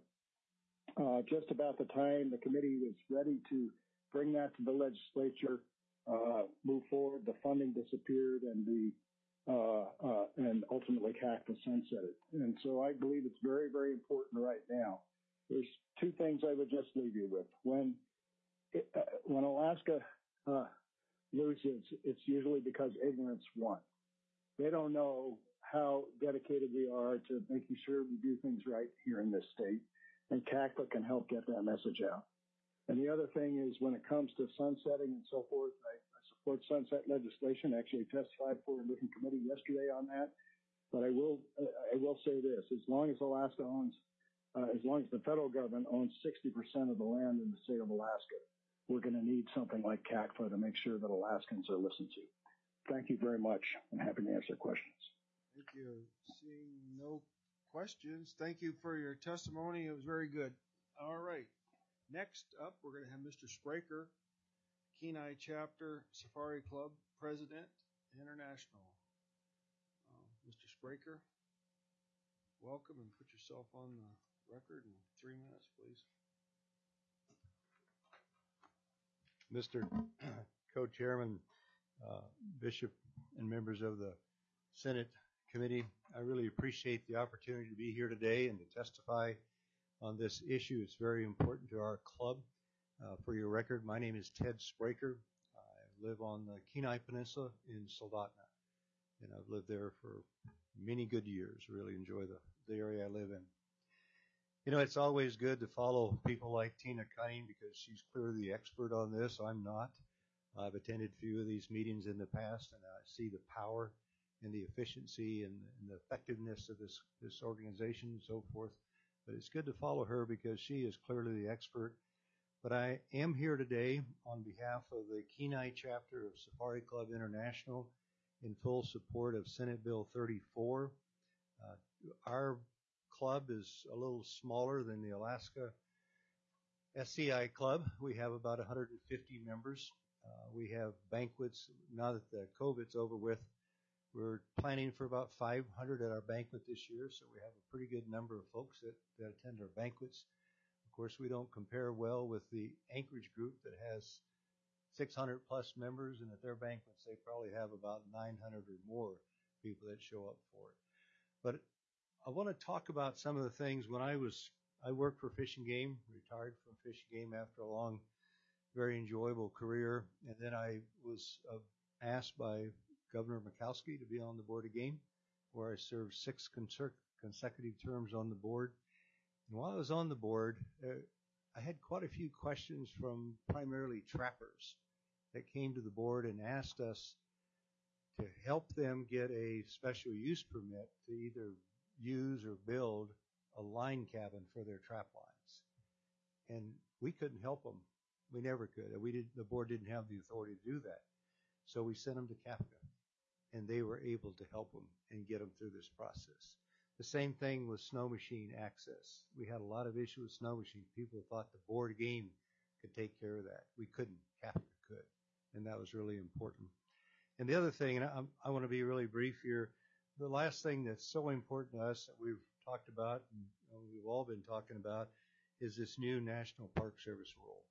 uh, just about the time the committee was ready to bring that to the legislature, uh, move forward, the funding disappeared, and the uh, uh, and ultimately C A C F A sunsetted. And so I believe it's very, very important right now. There's two things I would just leave you with. When it, uh, when Alaska uh, loses, it's usually because ignorance won. They don't know how dedicated we are to making sure we do things right here in this state, and C A C F A can help get that message out. And the other thing is when it comes to sunsetting and so forth, I, I support sunset legislation. I actually testified for a different committee yesterday on that. But I will uh, I will say this: as long as Alaska owns, uh, as long as the federal government owns sixty percent of the land in the state of Alaska, we're going to need something like C A C F A to make sure that Alaskans are listened to. Thank you very much. I'm happy to answer questions. Thank you. Seeing no questions, thank you for your testimony. It was very good. All right. Next up, we're going to have Mister Spraker, Kenai Chapter Safari Club President International. Uh, Mister Spraker, welcome and put yourself on the record in three minutes, please. Mister Co-Chairman, uh, Bishop, and members of the Senate Committee, I really appreciate the opportunity to be here today and to testify on this issue. It's very important to our club. Uh, for your record, my name is Ted Spraker. I live on the Kenai Peninsula in Soldotna, and I've lived there for many good years. Really enjoy the, the area I live in. You know, it's always good to follow people like Tina Cunning because she's clearly the expert on this. I'm not. I've attended a few of these meetings in the past, and I see the power and the efficiency and, and the effectiveness of this, this organization and so forth. But it's good to follow her because she is clearly the expert. But I am here today on behalf of the Kenai chapter of Safari Club International in full support of Senate Bill thirty-four. Uh, our club is a little smaller than the Alaska S C I Club. We have about one hundred fifty members. Uh, we have banquets. Now that the COVID's over with, we're planning for about five hundred at our banquet this year, so we have a pretty good number of folks that, that attend our banquets. Of course, we don't compare well with the Anchorage group that has six hundred plus members, and at their banquets, they probably have about nine hundred or more people that show up for it. But I want to talk about some of the things. When I was, I worked for Fish and Game, retired from Fish and Game after a long, very enjoyable career, and then I was uh, asked by Governor Murkowski to be on the board of Game, where I served six consecutive terms on the board. And while I was on the board, uh, I had quite a few questions from primarily trappers that came to the board and asked us to help them get a special use permit to either use or build a line cabin for their trap lines. And we couldn't help them. We never could. We did, the board didn't have the authority to do that. So we sent them to C A F C A, and they were able to help them and get them through this process. The same thing with snow machine access. We had a lot of issues with snow machines. People thought the board game could take care of that. We couldn't. C A F C A could, and that was really important. And the other thing, and I, I want to be really brief here, the last thing that's so important to us that we've talked about, and we've all been talking about, is this new National Park Service rule.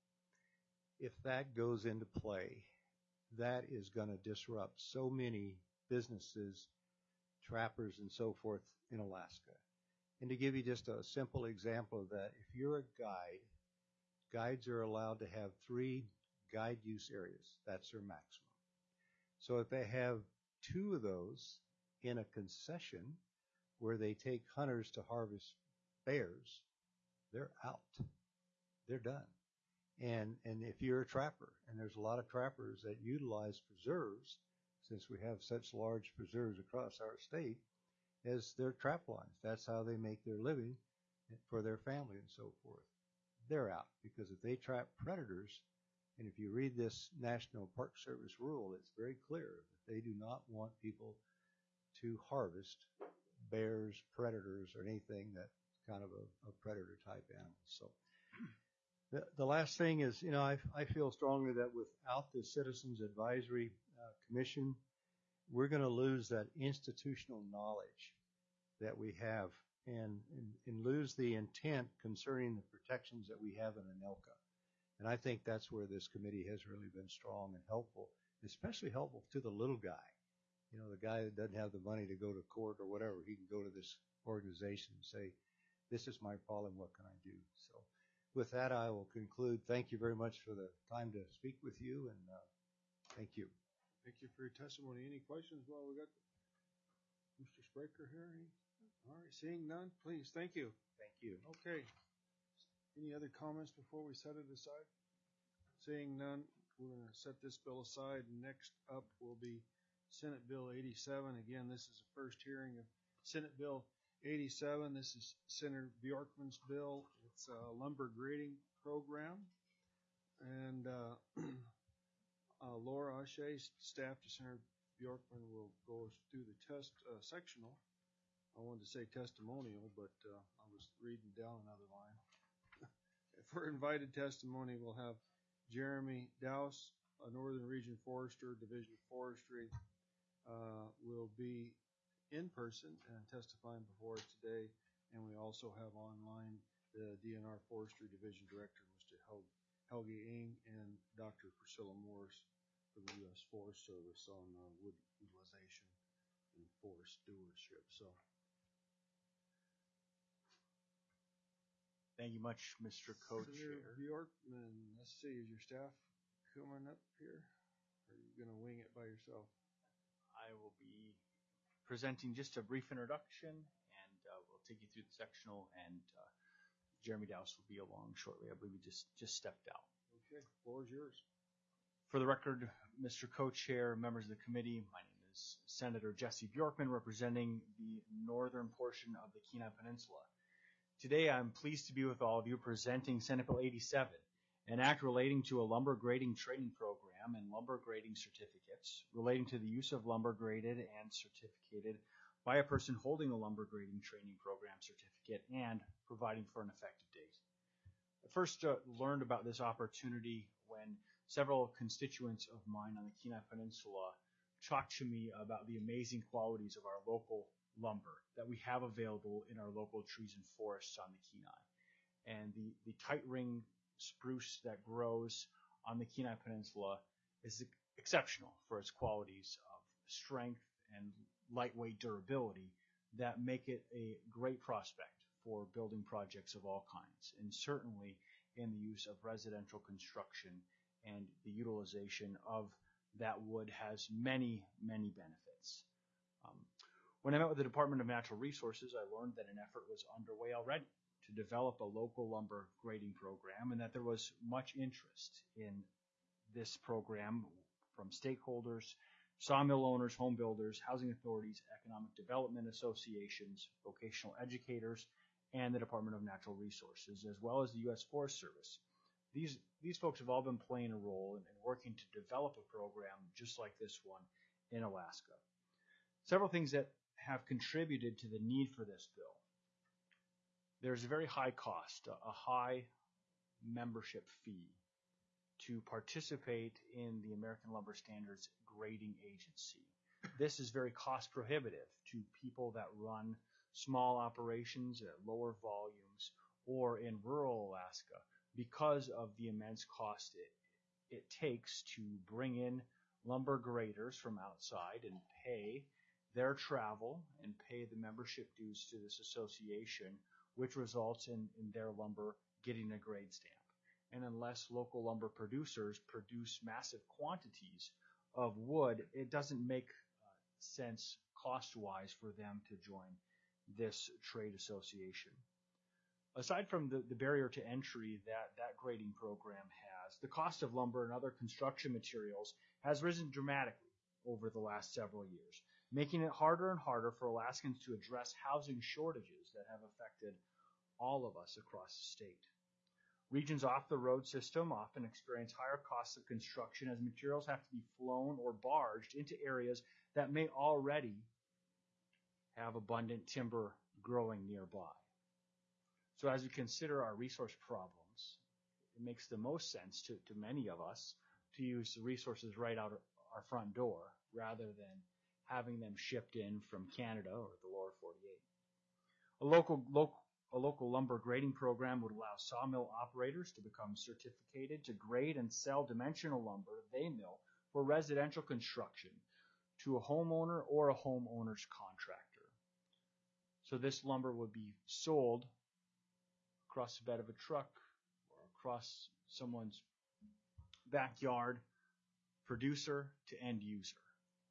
If that goes into play, that is going to disrupt so many businesses, trappers, and so forth in Alaska. And to give you just a simple example of that, if you're a guide, guides are allowed to have three guide use areas. That's their maximum. So if they have two of those in a concession where they take hunters to harvest bears, they're out. They're done. And and if you're a trapper, and there's a lot of trappers that utilize preserves, since we have such large preserves across our state, as their trap lines. That's how they make their living for their family and so forth. They're out because if they trap predators, and if you read this National Park Service rule, it's very clear that they do not want people to harvest bears, predators, or anything that's kind of a, a predator type animal. So the, the last thing is, you know, I, I feel strongly that without the Citizens Advisory uh, Commission, we're going to lose that institutional knowledge that we have and, and, and lose the intent concerning the protections that we have in ANILCA. And I think that's where this committee has really been strong and helpful, especially helpful to the little guy. You know, the guy that doesn't have the money to go to court or whatever, he can go to this organization and say, this is my problem, what can I do? So with that, I will conclude. Thank you very much for the time to speak with you, and uh, thank you. Thank you for your testimony. Any questions while we got Mister Spraker here? All right, seeing none, please. Thank you. Thank you. Okay. Any other comments before we set it aside? Seeing none, we're going to set this bill aside. Next up will be Senate Bill eighty-seven. Again, this is the first hearing of Senate Bill eighty-seven. This is Senator Bjorkman's bill. It's a lumber grading program. And uh, uh, Laura Ashe, staff to Senator Bjorkman, will go through the test uh, sectional. I wanted to say testimonial, but uh, I was reading down another line. For invited testimony, we'll have Jeremy Dowse, a Northern Region Forester, Division of Forestry, uh, will be in person and testifying before us today. And we also have online the D N R Forestry Division Director, Mister Hel- Helge Ing, and Doctor Priscilla Morris for the U S Forest Service on uh, wood utilization and forest stewardship. So, thank you much, Mister Co-Chair. Senator Bjorkman, let's see, is your staff coming up here? Or are you going to wing it by yourself? I will be presenting just a brief introduction, and uh, we'll take you through the sectional, and uh, Jeremy Dowse will be along shortly. I believe he just, just stepped out. Okay, floor is yours. For the record, Mister Co-Chair, members of the committee, my name is Senator Jesse Bjorkman, representing the northern portion of the Kenai Peninsula. Today, I'm pleased to be with all of you presenting Senate Bill eighty-seven, an act relating to a lumber grading training program and lumber grading certificates relating to the use of lumber graded and certificated by a person holding a lumber grading training program certificate and providing for an effective date. I first uh, learned about this opportunity when several constituents of mine on the Kenai Peninsula talked to me about the amazing qualities of our local lumber that we have available in our local trees and forests on the Kenai. And the, the tight ring spruce that grows on the Kenai Peninsula is exceptional for its qualities of strength and lightweight durability that make it a great prospect for building projects of all kinds, and certainly in the use of residential construction, and the utilization of that wood has many, many benefits. Um, when I met with the Department of Natural Resources, I learned that an effort was underway already to develop a local lumber grading program, and that there was much interest in this program from stakeholders, sawmill owners, home builders, housing authorities, economic development associations, vocational educators, and the Department of Natural Resources, as well as the U S Forest Service. These, these folks have all been playing a role in, in working to develop a program just like this one in Alaska. Several things that have contributed to the need for this bill. There's a very high cost, a, a high membership fee to participate in the American Lumber Standards Grading Agency. This is very cost prohibitive to people that run small operations at lower volumes or in rural Alaska because of the immense cost it, it takes to bring in lumber graders from outside and pay their travel and pay the membership dues to this association, which results in, in their lumber getting a grade stamp. And unless local lumber producers produce massive quantities of wood, it doesn't make uh, sense cost-wise for them to join this trade association. Aside from the, the barrier to entry that that grading program has, the cost of lumber and other construction materials has risen dramatically over the last several years, making it harder and harder for Alaskans to address housing shortages that have affected all of us across the state. Regions off the road system often experience higher costs of construction as materials have to be flown or barged into areas that may already have abundant timber growing nearby. So as we consider our resource problems, it makes the most sense to, to many of us to use the resources right out our front door rather than having them shipped in from Canada or the lower forty-eight. A local, local A local lumber grading program would allow sawmill operators to become certificated to grade and sell dimensional lumber they mill for residential construction to a homeowner or a homeowner's contractor. So this lumber would be sold across the bed of a truck or across someone's backyard, producer to end user,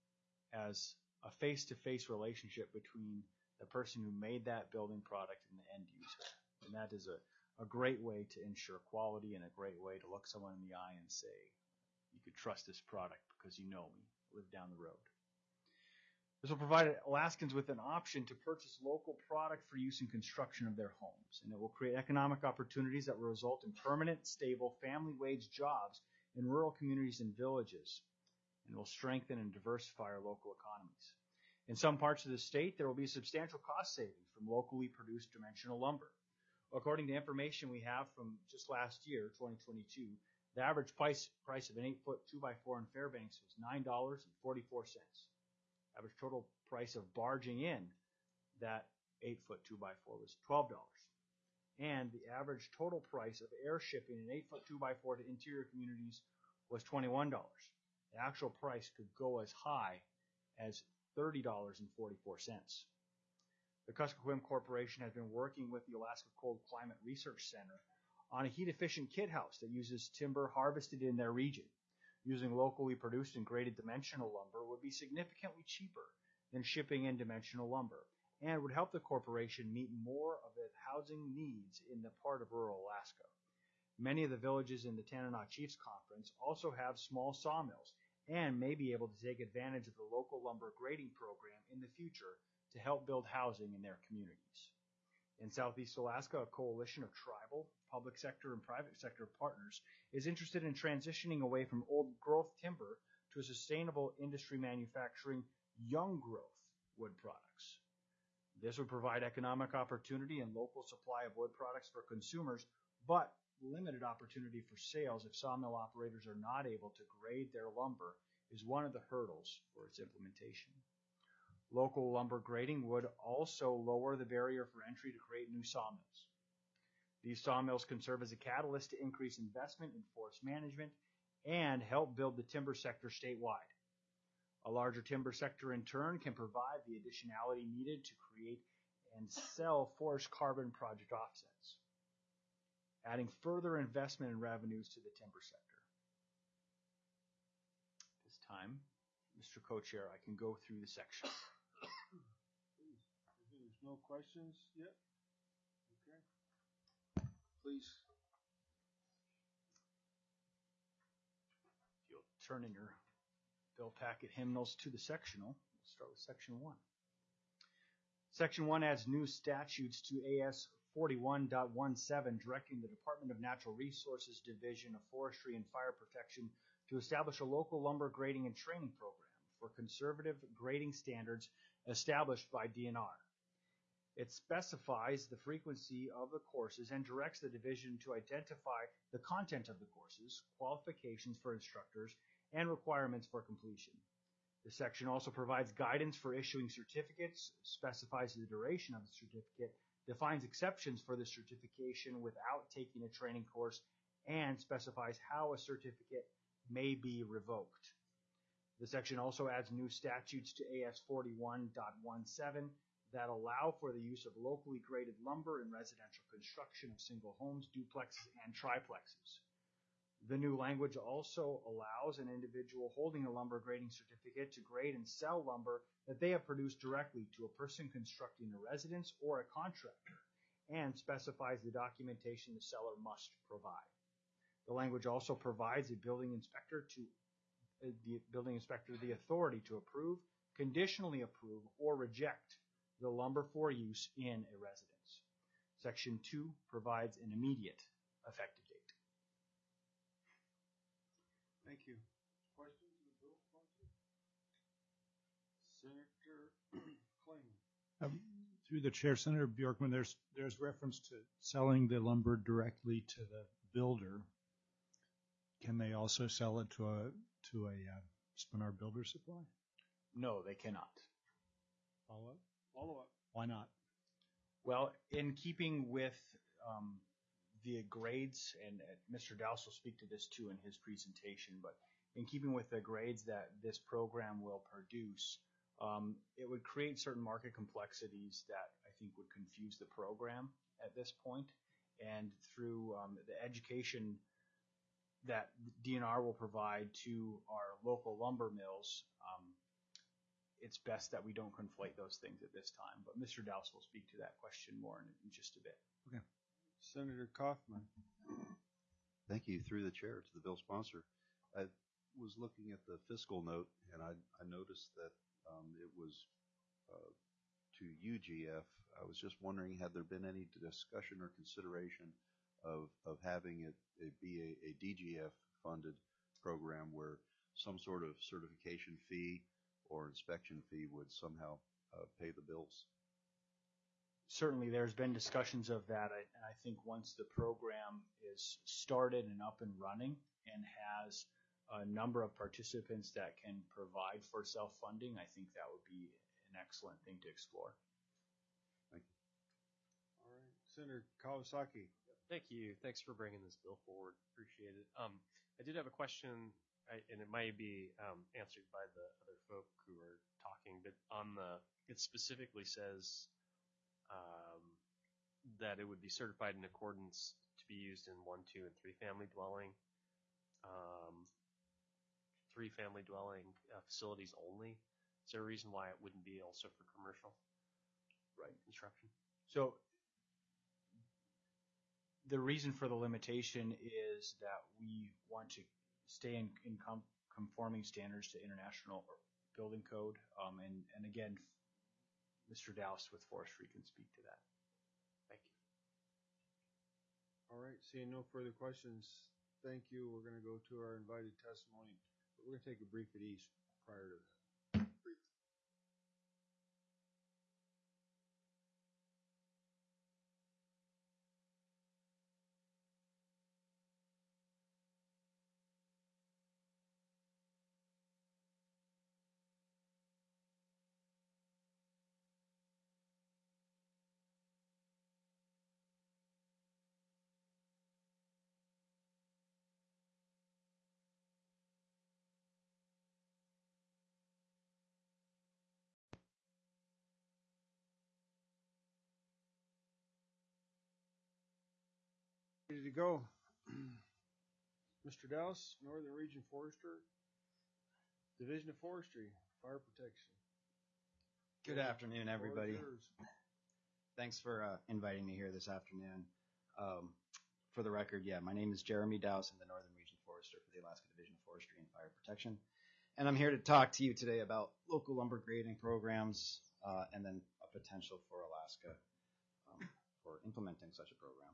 as a face-to-face relationship between the person who made that building product and the end user. And that is a, a great way to ensure quality and a great way to look someone in the eye and say, you could trust this product because you know me, live down the road. This will provide Alaskans with an option to purchase local product for use in construction of their homes. And it will create economic opportunities that will result in permanent, stable, family wage jobs in rural communities and villages, and will strengthen and diversify our local economies. In some parts of the state, there will be substantial cost savings from locally produced dimensional lumber. According to information we have from just last year, twenty twenty-two, the average price, price of an eight-foot two by four in Fairbanks was nine dollars and forty-four cents. Average total price of barging in that eight foot two by four was twelve dollars. And the average total price of air shipping an eight foot two by four to interior communities was twenty-one dollars. The actual price could go as high as thirty dollars and forty-four cents. The Kuskokwim Corporation has been working with the Alaska Cold Climate Research Center on a heat-efficient kit house that uses timber harvested in their region. Using locally produced and graded dimensional lumber would be significantly cheaper than shipping in dimensional lumber and would help the corporation meet more of its housing needs in the part of rural Alaska. Many of the villages in the Tanana Chiefs Conference also have small sawmills and may be able to take advantage of the local lumber grading program in the future to help build housing in their communities. In Southeast Alaska, a coalition of tribal, public sector, and private sector partners is interested in transitioning away from old growth timber to a sustainable industry manufacturing young growth wood products. This would provide economic opportunity and local supply of wood products for consumers, but limited opportunity for sales if sawmill operators are not able to grade their lumber is one of the hurdles for its implementation. Local lumber grading would also lower the barrier for entry to create new sawmills. These sawmills can serve as a catalyst to increase investment in forest management and help build the timber sector statewide. A larger timber sector in turn can provide the additionality needed to create and sell forest carbon project offsets, adding further investment and revenues to the timber sector. This time, Mister Co-Chair, I can go through the section. There's no questions yet? Okay. Please. If you'll turn in your bill packet hymnals to the sectional, we'll start with section one. Section one adds new statutes to A S forty-one point seventeen, directing the Department of Natural Resources Division of Forestry and Fire Protection to establish a local lumber grading and training program for conservative grading standards established by D N R. It specifies the frequency of the courses and directs the division to identify the content of the courses, qualifications for instructors, and requirements for completion. The section also provides guidance for issuing certificates, specifies the duration of the certificate, defines exceptions for the certification without taking a training course, and specifies how a certificate may be revoked. The section also adds new statutes to A S forty-one point seventeen that allow for the use of locally graded lumber in residential construction of single homes, duplexes, and triplexes. The new language also allows an individual holding a lumber grading certificate to grade and sell lumber that they have produced directly to a person constructing a residence or a contractor, and specifies the documentation the seller must provide. The language also provides a building inspector to uh, the building inspector the authority to approve, conditionally approve, or reject the lumber for use in a residence. Section two provides an immediate effective date. Thank you. Questions of the bill sponsor? Senator Kling. Um, through the chair, Senator Bjorkman, there's there's reference to selling the lumber directly to the builder. Can they also sell it to a to a uh, Spinar Builder Supply? No, they cannot. Follow up. Follow up. Why not? Well, in keeping with um, the grades, and uh, Mister Dowse will speak to this too in his presentation, but in keeping with the grades that this program will produce, um, it would create certain market complexities that I think would confuse the program at this point. And through um, the education that D N R will provide to our local lumber mills, um, it's best that we don't conflate those things at this time. But Mister Dowse will speak to that question more in, in just a bit. Okay. Senator Kaufman. Thank you. Through the chair to the bill sponsor. I was looking at the fiscal note, and I, I noticed that um, it was uh, to U G F. I was just wondering, had there been any discussion or consideration of of having it, it be a, a D G F funded program where some sort of certification fee or inspection fee would somehow uh, pay the bills? Certainly, there's been discussions of that, and I think once the program is started and up and running and has a number of participants that can provide for self-funding, I think that would be an excellent thing to explore. Thank you. All right, Senator Kawasaki. Thank you. Thanks for bringing this bill forward. Appreciate it. Um, I did have a question, I, and it might be um, answered by the other folk who are talking, but on the, it specifically says um, that it would be certified in accordance to be used in one, two, and three family dwelling, um, three family dwelling uh, facilities only. Is there a reason why it wouldn't be also for commercial? Right. Construction. So the reason for the limitation is that we want to stay in, in com- conforming standards to international building code. Um, and, and again, Mister Douse with forestry can speak to that. Thank you. All right, seeing no further questions, thank you. We're going to go to our invited testimony. But we're going to take a brief at ease prior to that. Brief. Ready to go. Mister Douse, Northern Region Forester, Division of Forestry, Fire Protection. Good afternoon, everybody. Floor is yours. Thanks for uh, inviting me here this afternoon. Um, for the record, yeah, my name is Jeremy Douse. I'm the Northern Region Forester for the Alaska Division of Forestry and Fire Protection. And I'm here to talk to you today about local lumber grading programs uh, and then a potential for Alaska um, for implementing such a program.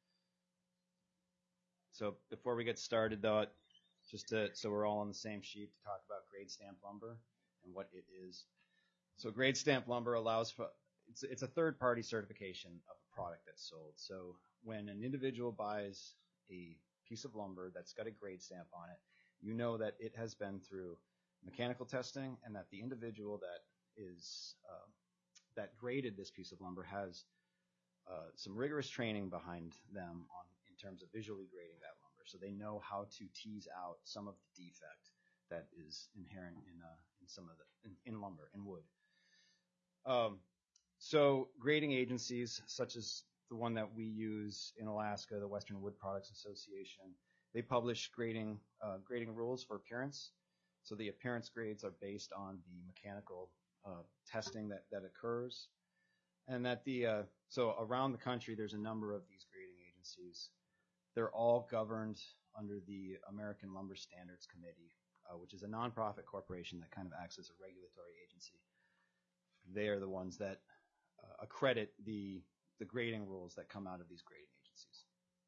So before we get started, though, just to, so we're all on the same sheet to talk about grade stamp lumber and what it is. So grade stamp lumber allows for, it's, it's a third-party certification of a product that's sold. So when an individual buys a piece of lumber that's got a grade stamp on it, you know that it has been through mechanical testing and that the individual that is uh, that graded this piece of lumber has uh, some rigorous training behind them on in terms of visually grading that lumber, so they know how to tease out some of the defect that is inherent in uh, in some of the in, in lumber in wood. Um, so grading agencies such as the one that we use in Alaska, the Western Wood Products Association, they publish grading uh, grading rules for appearance. So the appearance grades are based on the mechanical uh, testing that that occurs, and that the uh, so around the country there's a number of these grading agencies. They're all governed under the American Lumber Standards Committee, uh, which is a nonprofit corporation that kind of acts as a regulatory agency. They are the ones that uh, accredit the, the grading rules that come out of these grading agencies.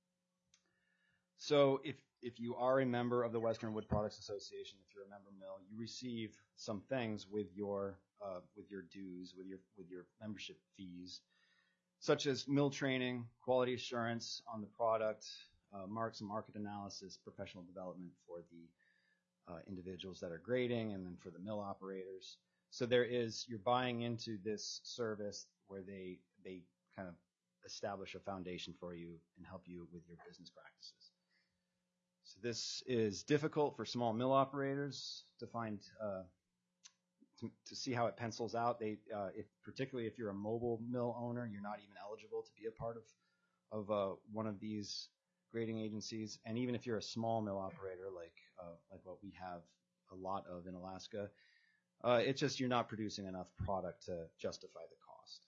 So if, if you are a member of the Western Wood Products Association, if you're a member mill, you receive some things with your, uh, with your dues, with your, with your membership fees, such as mill training, quality assurance on the product, uh, marks and market analysis, professional development for the uh, individuals that are grading, and then for the mill operators. So there is, you're buying into this service where they they kind of establish a foundation for you and help you with your business practices. So this is difficult for small mill operators to find, uh, to, to see how it pencils out. They, uh, if particularly if you're a mobile mill owner, you're not even eligible to be a part of of uh, one of these grading agencies. And even if you're a small mill operator, like uh, like what we have a lot of in Alaska, uh, it's just you're not producing enough product to justify the cost.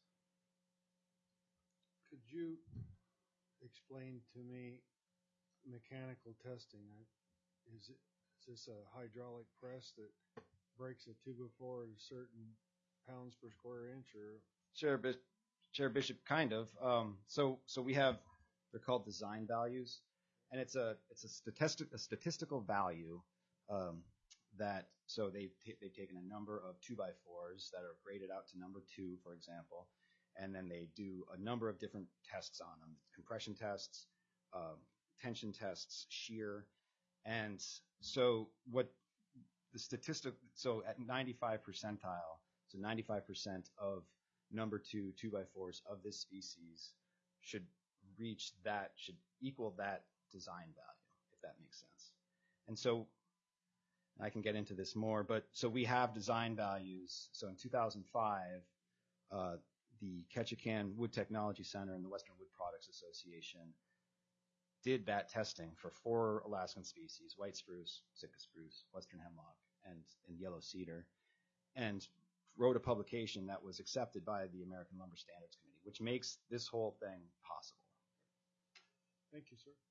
Could you explain to me mechanical testing? Is it is this a hydraulic press that breaks a two by four at a certain pounds per square inch, or? Sure, Bishop, Chair Bishop, kind of. Um, so so we have, they're called design values, and it's a it's a statistic a statistical value um, that so they've t- they've taken a number of two by fours that are graded out to number two, for example, and then they do a number of different tests on them: compression tests, um, tension tests, shear, And so what the statistic, so at ninety-five percentile, so ninety-five percent of number two two by fours of this species should reach that, should equal that design value, if that makes sense. And so I can get into this more, but so we have design values. So in two thousand five, uh, the Ketchikan Wood Technology Center and the Western Wood Products Association did that testing for four Alaskan species: white spruce, Sitka spruce, western hemlock, and, and yellow cedar, and wrote a publication that was accepted by the American Lumber Standards Committee, which makes this whole thing possible. Thank you, sir.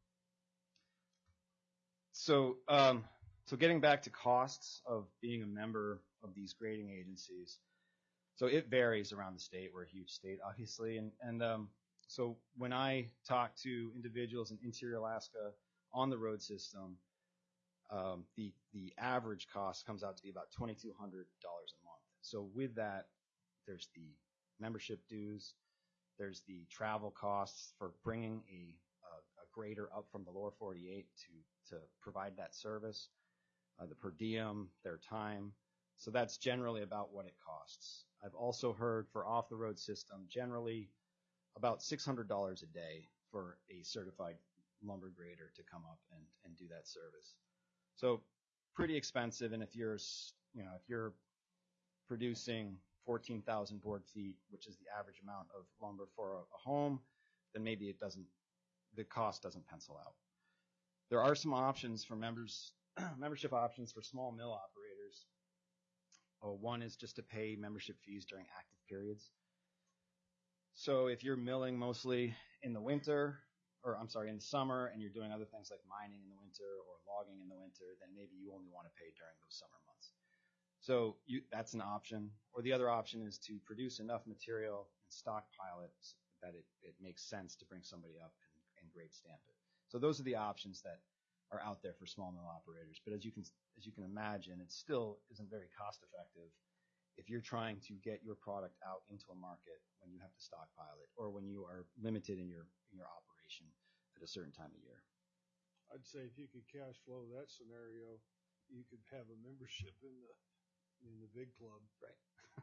So, um, so getting back to costs of being a member of these grading agencies, so it varies around the state. We're a huge state, obviously, and and um, so when I talk to individuals in interior Alaska on the road system, um, the the average cost comes out to be about twenty-two hundred dollars a month. So with that, there's the membership dues, there's the travel costs for bringing a a, a grader up from the lower forty-eight to to provide that service, uh, the per diem, their time. So that's generally about what it costs. I've also heard for off the road system, generally about six hundred dollars a day for a certified lumber grader to come up and, and do that service. So pretty expensive. And if you're, you know, if you're producing fourteen thousand board feet, which is the average amount of lumber for a, a home, then maybe it doesn't, the cost doesn't pencil out. There are some options for members, membership options for small mill operators. Oh, one is just to pay membership fees during active periods. So if you're milling mostly in the winter, or I'm sorry, in the summer, and you're doing other things like mining in the winter or logging in the winter, then maybe you only want to pay during those summer months. So you, that's an option. Or the other option is to produce enough material and stockpile it so that it, it makes sense to bring somebody up and, and grade stamp it. So those are the options that are out there for small mill operators. But as you can as you can imagine, it still isn't very cost effective if you're trying to get your product out into a market when you have to stockpile it, or when you are limited in your in your operation at a certain time of year. I'd say if you could cash flow that scenario, you could have a membership in the in the big club. Right.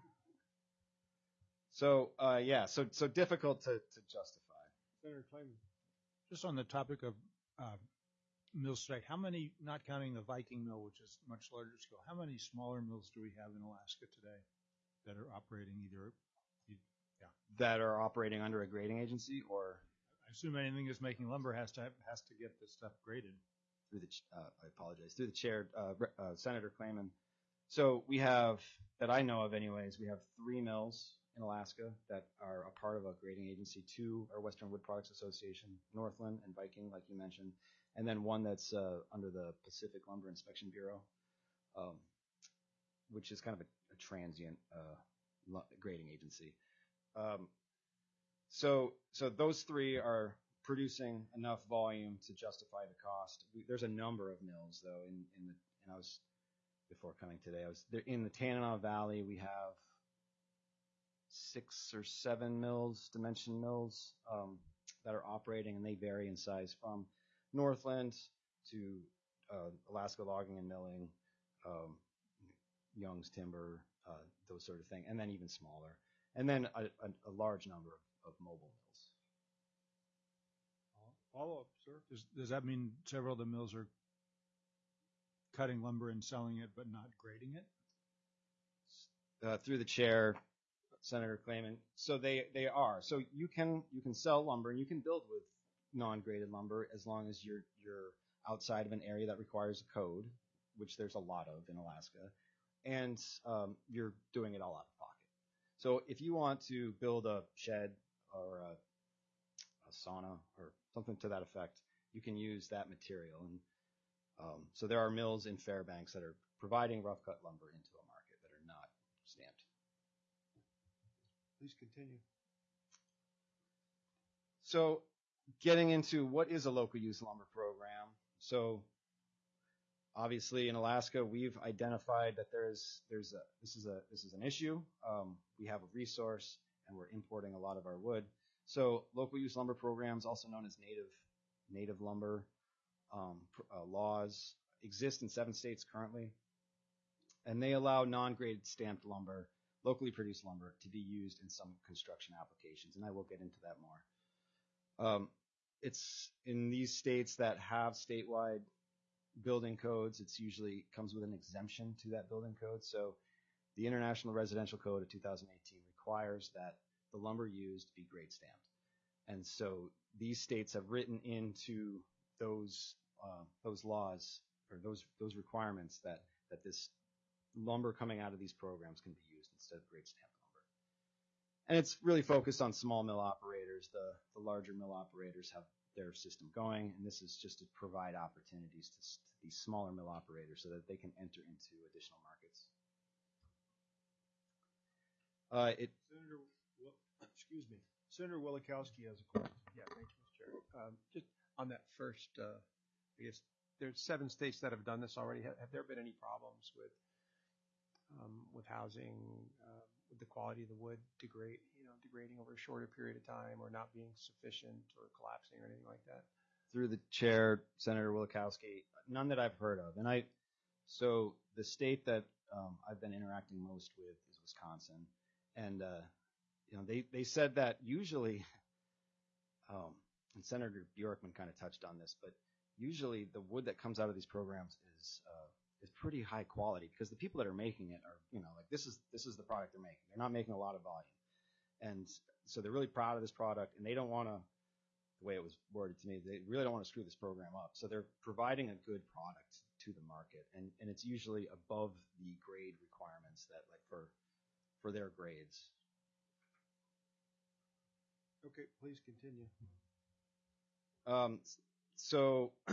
So uh, yeah, so so difficult to, to justify. Senator Clayman. Just on the topic of uh, mill strike, how many, not counting the Viking mill, which is much larger scale, how many smaller mills do we have in Alaska today that are operating either, yeah, that are operating under a grading agency? Or I assume anything that's making lumber has to have, has to get this stuff graded. Through the, uh, I apologize, through the chair, uh, uh, Senator Clayman. So we have, that I know of anyways, we have three mills in Alaska that are a part of a grading agency. Two are Western Wood Products Association, Northland and Viking, like you mentioned, and then one that's uh, under the Pacific Lumber Inspection Bureau, um, which is kind of a, a transient uh, grading agency. Um, so, so those three are producing enough volume to justify the cost. We, there's a number of mills, though, in, in the, and I was, before coming today, I was there in the Tanana Valley. We have six or seven mills, dimension mills, um, that are operating, and they vary in size from Northland to uh, Alaska Logging and Milling, um, Young's Timber, uh, those sort of thing, and then even smaller, and then a, a, a large number of, of mobile mills. Follow up, sir. Does, does that mean several of the mills are cutting lumber and selling it, but not grading it? Uh, through the chair, Senator Clayman. So they, they are. So you can you can sell lumber and you can build with non-graded lumber as long as you're you're outside of an area that requires a code, which there's a lot of in Alaska, and um, you're doing it all out of pocket. So if you want to build a shed or a, a sauna or something to that effect, you can use that material. And um, so there are mills in Fairbanks that are providing rough cut lumber into a market that are not stamped. Please continue. So getting into what is a local use lumber program. So obviously in Alaska, we've identified that there's there's a this is a this is an issue. Um, we have a resource and we're importing a lot of our wood. So local use lumber programs, also known as native native lumber, um, uh, laws exist in seven states currently, and they allow non-grade stamped lumber, locally produced lumber, to be used in some construction applications, and I will get into that more. Um, it's in these states that have statewide building codes, it's usually comes with an exemption to that building code. So the International Residential Code of two thousand eighteen requires that the lumber used be grade stamped. And so these states have written into those uh, those laws or those those requirements that that this lumber coming out of these programs can be used instead of grade stamped lumber. And it's really focused on small mill operators. The the larger mill operators have their system going, and this is just to provide opportunities to, to these smaller mill operators so that they can enter into additional markets. Uh, it Senator, Wil- excuse me, Senator Wilikowski has a question. Yeah, thank you, Mister Chair. Um, just on that first, uh, I guess there's seven states that have done this already. Have, have there been any problems with um, with housing, uh, with the quality of the wood degrade, you know, degrading over a shorter period of time, or not being sufficient, or collapsing, or anything like that? Through the chair, Senator Wilikowski, none that I've heard of. And I, so the state that um, I've been interacting most with is Wisconsin, and uh, you know, they they said that usually, um, and Senator Bjorkman kind of touched on this, but usually the wood that comes out of these programs is uh, is pretty high quality, because the people that are making it are, you know, like this is this is the product they're making. They're not making a lot of volume, and so they're really proud of this product, and they don't want to. The way it was worded to me, they really don't want to screw this program up. So they're providing a good product to the market, and and it's usually above the grade requirements that like for for their grades. Okay, please continue. Um, so I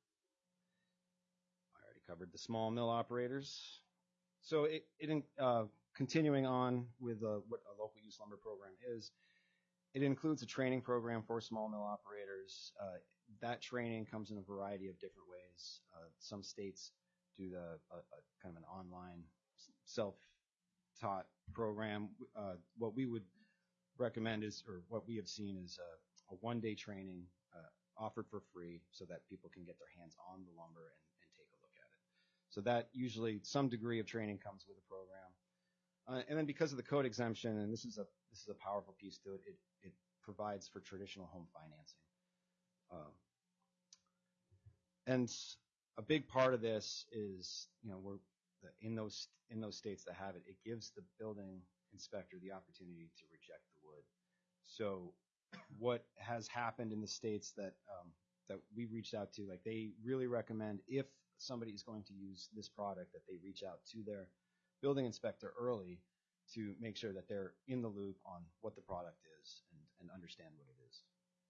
already covered the small mill operators. So it, it uh, continuing on with uh, what a local use lumber program is, it includes a training program for small mill operators. Uh, that training comes in a variety of different ways. Uh, some states do the a, a kind of an online self-taught program. Uh, what we would recommend is, or what we have seen is a, a one-day training uh, offered for free so that people can get their hands on the lumber and, and take a look at it. So that usually some degree of training comes with the program. Uh, and then because of the code exemption, and this is a this is a powerful piece to it, it, it provides for traditional home financing. Um, and a big part of this is, you know, we're in those in those states that have it, it gives the building inspector the opportunity to reject the wood. So what has happened in the states that um, that we reached out to, like they really recommend if somebody is going to use this product that they reach out to their building inspector early to make sure that they're in the loop on what the product is and, and understand what it is.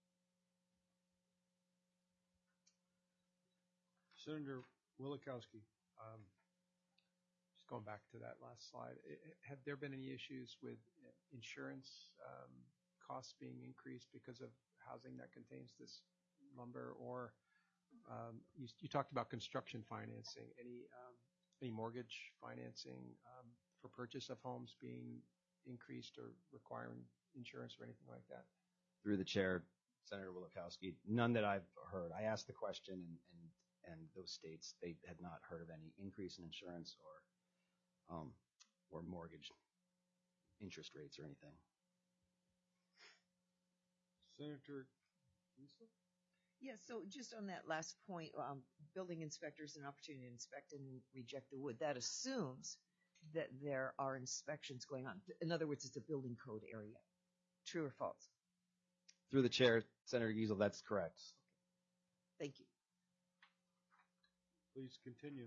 Senator Wilikowski. Um, just going back to that last slide, i- have there been any issues with insurance um, costs being increased because of housing that contains this lumber, or um, you, you talked about construction financing, any um, any mortgage financing um, for purchase of homes being increased or requiring insurance or anything like that? Through the chair, Senator Wilikowski, none that I've heard. I asked the question, and, and, and those states, they had not heard of any increase in insurance or um, or mortgage interest rates or anything. Senator Giesel? Yeah, so just on that last point, um, building inspectors an opportunity to inspect and reject the wood, that assumes that there are inspections going on. In other words, it's a building code area. True or false? Through the chair, Senator Giesel, that's correct. Thank you. Please continue.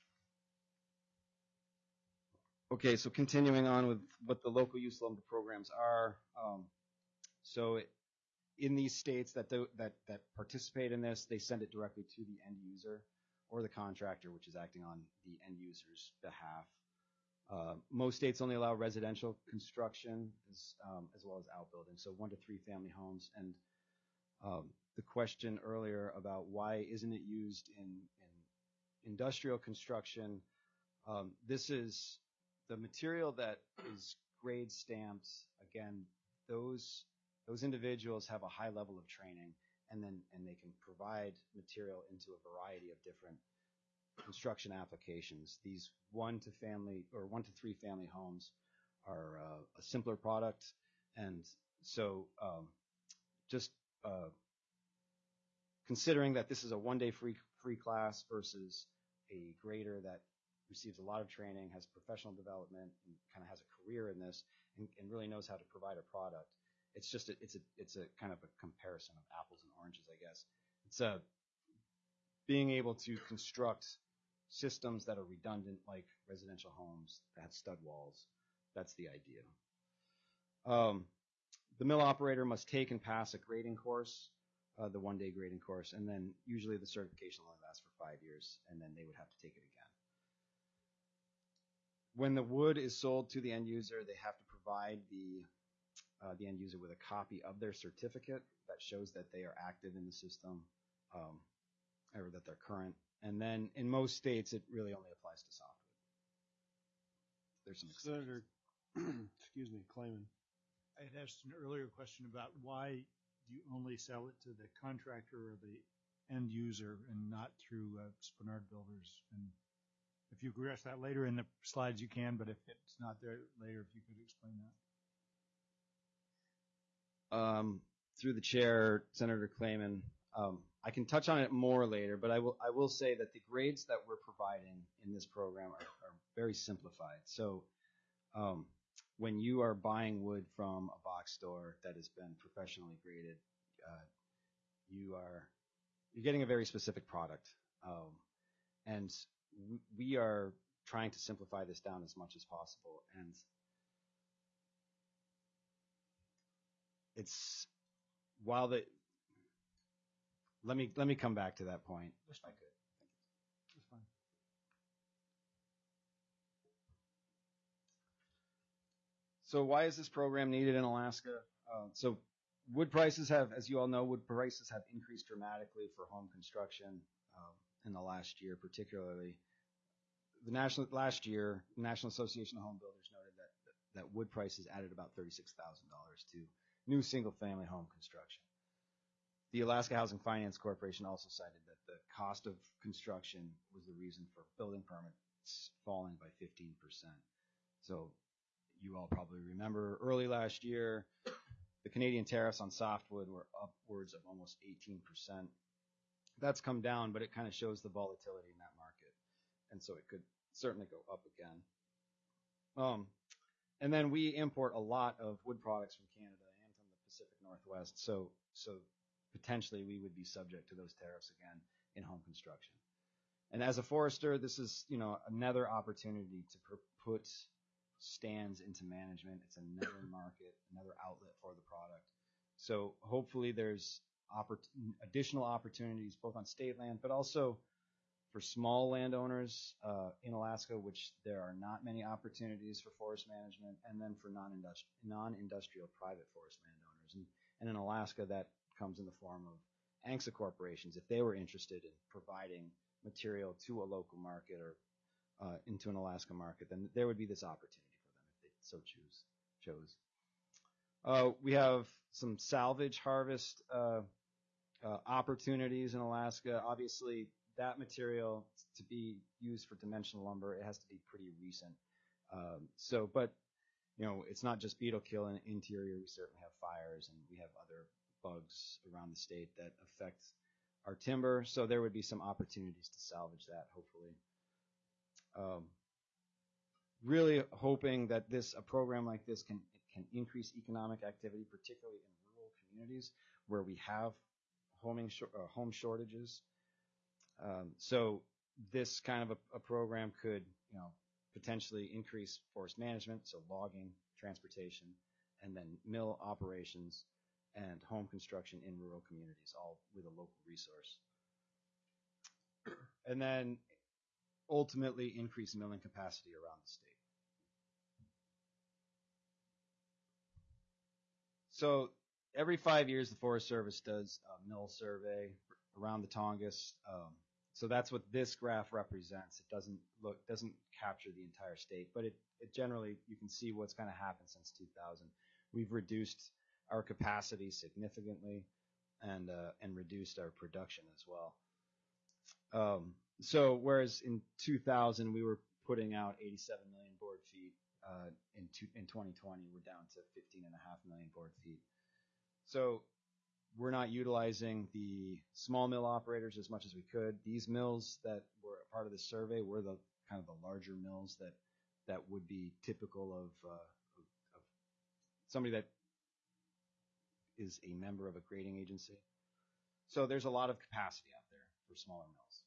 Okay, so continuing on with what the local use lumber programs are. Um, so it, in these states that, do, that that participate in this, they send it directly to the end user or the contractor, which is acting on the end user's behalf. Uh, most states only allow residential construction as, um, as well as outbuilding, so one to three family homes. And um, the question earlier about why isn't it used in, in industrial construction, um, this is the material that is grade stamped. Again, those those individuals have a high level of training, and then and they can provide material into a variety of different construction applications. These one to family or one to three family homes are uh, a simpler product, and so um, just uh, considering that this is a one-day free free class versus a grader that receives a lot of training, has professional development, and kind of has a career in this, and, and really knows how to provide a product. It's just a, it's a it's a kind of a comparison of apples and oranges, I guess. It's a being able to construct systems that are redundant, like residential homes that have stud walls. That's the idea. Um, the mill operator must take and pass a grading course, uh, the one-day grading course, and then usually the certification only lasts for five years, and then they would have to take it again. When the wood is sold to the end user, they have to provide the uh, the end user with a copy of their certificate that shows that they are active in the system, um, or that they're current. And then in most states, it really only applies to softwood. There's some exceptions. Senator, excuse me, Clayman. I had asked an earlier question about why you only sell it to the contractor or the end user and not through uh, Spenard Builders. And if you address that later in the slides, you can, but if it's not there later, if you could explain that. Um, through the chair, Senator Clayman, um, I can touch on it more later, but I will I will say that the grades that we're providing in this program are, are very simplified. So um, when you are buying wood from a box store that has been professionally graded, uh, you are you're getting a very specific product, um, and w- we are trying to simplify this down as much as possible. And it's while the let me let me come back to that point if I could. That's fine. So why is this program needed in Alaska? Uh, so wood prices have, as you all know, wood prices have increased dramatically for home construction um, in the last year, particularly. The national last year, the National Association of Home Builders noted that that wood prices added about thirty-six thousand dollars to new single-family home construction. The Alaska Housing Finance Corporation also cited that the cost of construction was the reason for building permits falling by fifteen percent. So you all probably remember early last year, the Canadian tariffs on softwood were upwards of almost eighteen percent. That's come down, but it kind of shows the volatility in that market. And so it could certainly go up again. Um, and then we import a lot of wood products from Canada and from the Pacific Northwest. So, so potentially we would be subject to those tariffs again in home construction. And as a forester, this is, you know, another opportunity to per- put stands into management. It's another market, another outlet for the product. So hopefully there's oppor- additional opportunities both on state land, but also for small landowners uh, in Alaska, which there are not many opportunities for forest management, and then for non-industri- non-industrial private forest landowners. And, and in Alaska, that comes in the form of A N C S A corporations. If they were interested in providing material to a local market or uh, into an Alaska market, then there would be this opportunity for them if they so choose chose. Uh, we have some salvage harvest uh, uh, opportunities in Alaska. Obviously, that material to be used for dimensional lumber, it has to be pretty recent. Um, so, but, you know, it's not just beetle kill in interior. We certainly have fires and we have other bugs around the state that affect our timber. So there would be some opportunities to salvage that, hopefully. Um, really hoping that this, a program like this can, can increase economic activity, particularly in rural communities where we have homing, uh, home shortages. Um, so this kind of a, a program could, you know, potentially increase forest management, so logging, transportation, and then mill operations and home construction in rural communities, all with a local resource. And then ultimately increase milling capacity around the state. So every five years, the Forest Service does a mill survey around the Tongass. Um, So that's what this graph represents. It doesn't look, doesn't capture the entire state, but it, it generally, you can see what's kind of happened since two thousand. We've reduced our capacity significantly, and uh, and reduced our production as well. Um, so whereas in two thousand we were putting out eighty-seven million board feet, uh, in two, in twenty twenty we're down to fifteen and a half million board feet. So we're not utilizing the small mill operators as much as we could. These mills that were a part of the survey were the kind of the larger mills that that would be typical of, uh, of, of somebody that is a member of a grading agency. So there's a lot of capacity out there for smaller mills.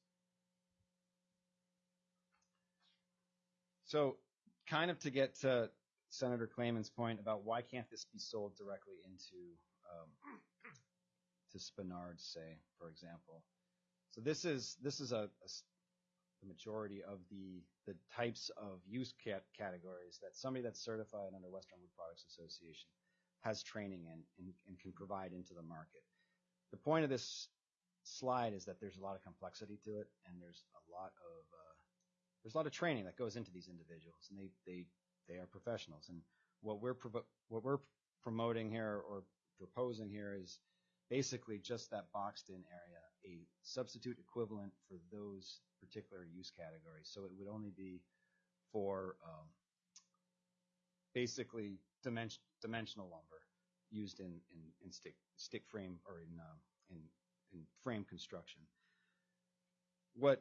So kind of to get to Senator Clayman's point about why can't this be sold directly into um, to Spenard, say, for example. So this is this is a, a the majority of the the types of use cat categories that somebody that's certified under Western Wood Products Association has training in and, and can provide into the market. The point of this slide is that there's a lot of complexity to it, and there's a lot of uh, there's a lot of training that goes into these individuals, and they they they are professionals. And what we're provo- what we're promoting here or proposing here is basically just that boxed in area, a substitute equivalent for those particular use categories. So it would only be for um, basically dimension, dimensional lumber used in, in, in stick stick frame or in, um, in in frame construction. What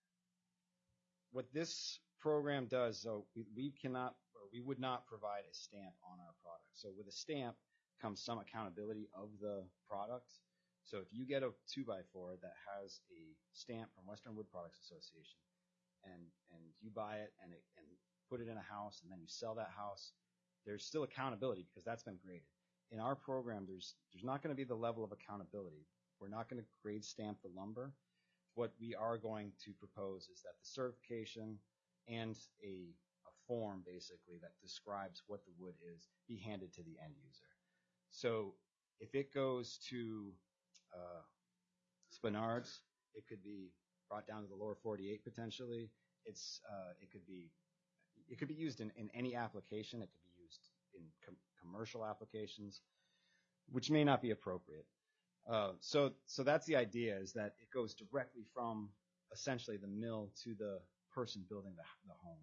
what this program does, so we, we cannot or we would not provide a stamp on our product. So with a stamp comes some accountability of the product. So if you get a two by four that has a stamp from Western Wood Products Association, and and you buy it and it, and put it in a house, and then you sell that house, there's still accountability because that's been graded. In our program, there's there's not going to be the level of accountability. We're not going to grade stamp the lumber. What we are going to propose is that the certification and a a form basically that describes what the wood is be handed to the end user. So if it goes to uh, Spenard's, it could be brought down to the lower forty-eight potentially. It's uh, it could be it could be used in, in any application. It could be used in com- commercial applications, which may not be appropriate. Uh, so so that's the idea, is that it goes directly from essentially the mill to the person building the, the home.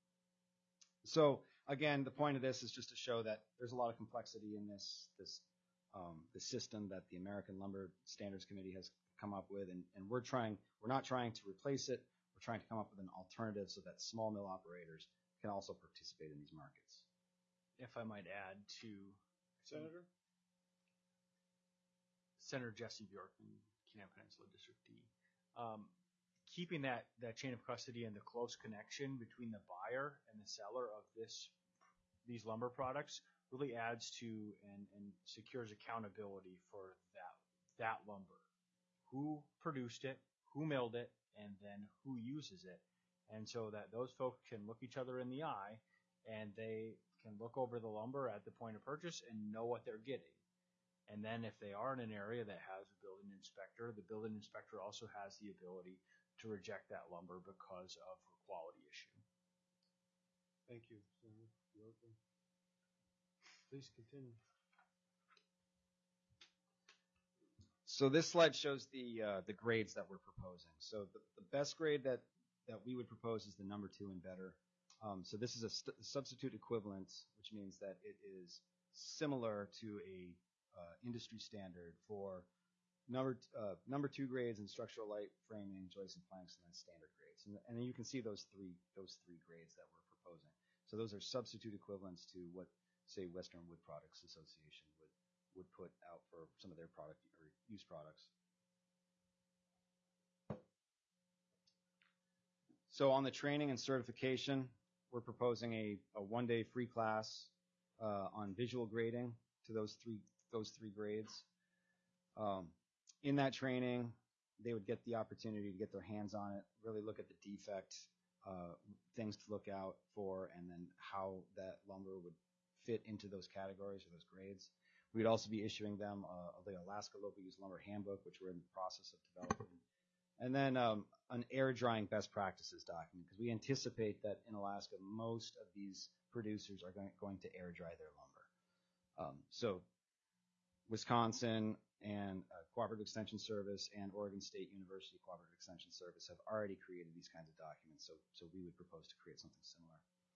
So again, the point of this is just to show that there's a lot of complexity in this this um, the system that the American Lumber Standards Committee has come up with, and, and we're trying we're not trying to replace it. We're trying to come up with an alternative so that small mill operators can also participate in these markets. If I might add to Senator Senator Jesse Bjorkman, Kenai Peninsula District D. Um, keeping that, that chain of custody and the close connection between the buyer and the seller of this these lumber products really adds to and, and secures accountability for that that lumber. Who produced it, who milled it, and then who uses it. And so that those folks can look each other in the eye and they can look over the lumber at the point of purchase and know what they're getting. And then if they are in an area that has a building inspector, the building inspector also has the ability to reject that lumber because of a quality issue. Thank you, Senator Bjorkman. Please continue. So this slide shows the uh, the grades that we're proposing. So the, the best grade that, that we would propose is the number two and better. Um, so this is a st- substitute equivalent, which means that it is similar to a uh, industry standard for number t- uh, number two grades in structural light framing, joists and planks, and then standard grades. And, and then you can see those three those three grades that we're proposing. So those are substitute equivalents to what, say, Western Wood Products Association would would put out for some of their product or use products. So on the training and certification, we're proposing a, a one-day free class uh, on visual grading to those three those three grades. Um, in that training, they would get the opportunity to get their hands on it, really look at the defect, uh, things to look out for, and then how that lumber would fit into those categories or those grades. We'd also be issuing them uh, the Alaska Local Use Lumber Handbook, which we're in the process of developing. And then um, an air drying best practices document, because we anticipate that in Alaska, most of these producers are going, going to air dry their lumber. Um, so Wisconsin and uh, Cooperative Extension Service and Oregon State University Cooperative Extension Service have already created these kinds of documents, so, so we would propose to create something similar.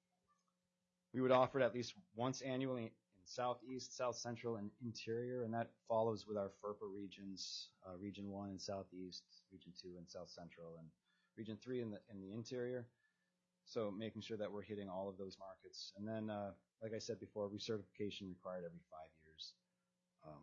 We would offer it at least once annually in Southeast, South Central, and Interior, and that follows with our FERPA regions, uh, Region one in Southeast, Region two in South Central, and Region three in the, in the Interior. So making sure that we're hitting all of those markets. And then, uh, like I said before, recertification required every five years. Um,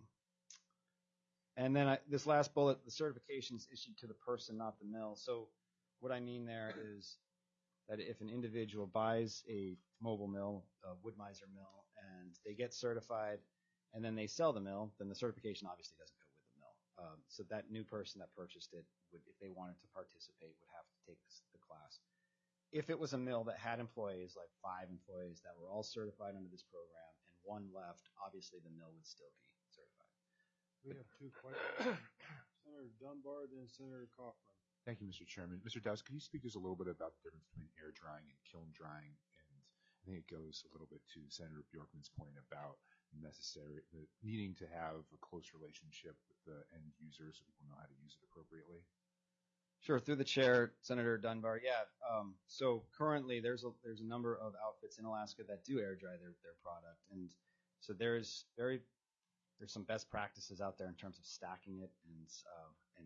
and then I, this last bullet, the certification is issued to the person, not the mill. So what I mean there is that if an individual buys a mobile mill, a Wood-Mizer mill, and they get certified, and then they sell the mill, then the certification obviously doesn't go with the mill. Um, so that new person that purchased it would, if they wanted to participate, would have to take this, the class. If it was a mill that had employees, like five employees that were all certified under this program, and one left, obviously the mill would still be certified. We have two questions. Senator Dunbar, then Senator Kaufman. Thank you, Mister Chairman. Mister Dowse, could you speak just a little bit about the difference between air drying and kiln drying? And I think it goes a little bit to Senator Bjorkman's point about necessary, the needing to have a close relationship with the end user so people know how to use it appropriately. Sure, through the chair, Senator Dunbar. Yeah, um, so currently there's a there's a number of outfits in Alaska that do air dry their their product, and so there's very there's some best practices out there in terms of stacking it and uh, and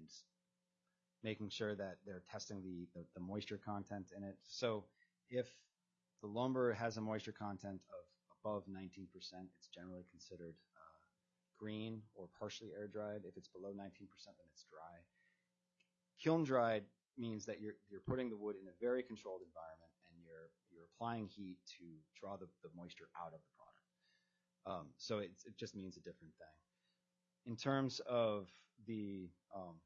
making sure that they're testing the, the the moisture content in it. So if the lumber has a moisture content of above nineteen percent, it's generally considered uh, green or partially air dried. If it's below nineteen percent, then it's dry. Kiln dried means that you're you're putting the wood in a very controlled environment and you're you're applying heat to draw the, the moisture out of the product. Um, so it it just means a different thing. In terms of the, um,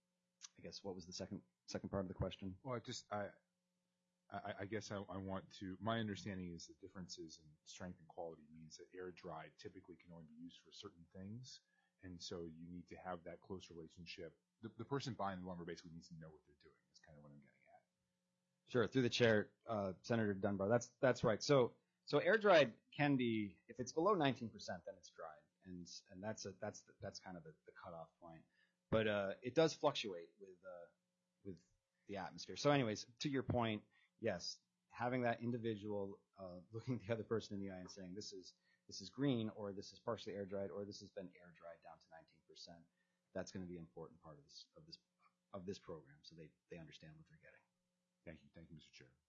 I guess what was the second second part of the question? Well, I just I I, I guess I, I want to. My understanding is the differences in strength and quality means that air dried typically can only be used for certain things, and so you need to have that close relationship. The, the person buying the lumber basically needs to know what they're doing. Is kind of what I'm getting at. Sure, through the chair, uh, Senator Dunbar. That's that's right. So so air dried can be, if it's below nineteen percent, then it's dried, and and that's a that's the, that's kind of the, the cutoff point. But uh, it does fluctuate with uh, with the atmosphere. So, anyways, to your point, yes, having that individual uh, looking the other person in the eye and saying this is this is green, or this is partially air dried, or this has been air dried down to nineteen percent. That's going to be an important part of this of this of this program, so they, they understand what they're getting. Thank you, thank you, Mister Chair.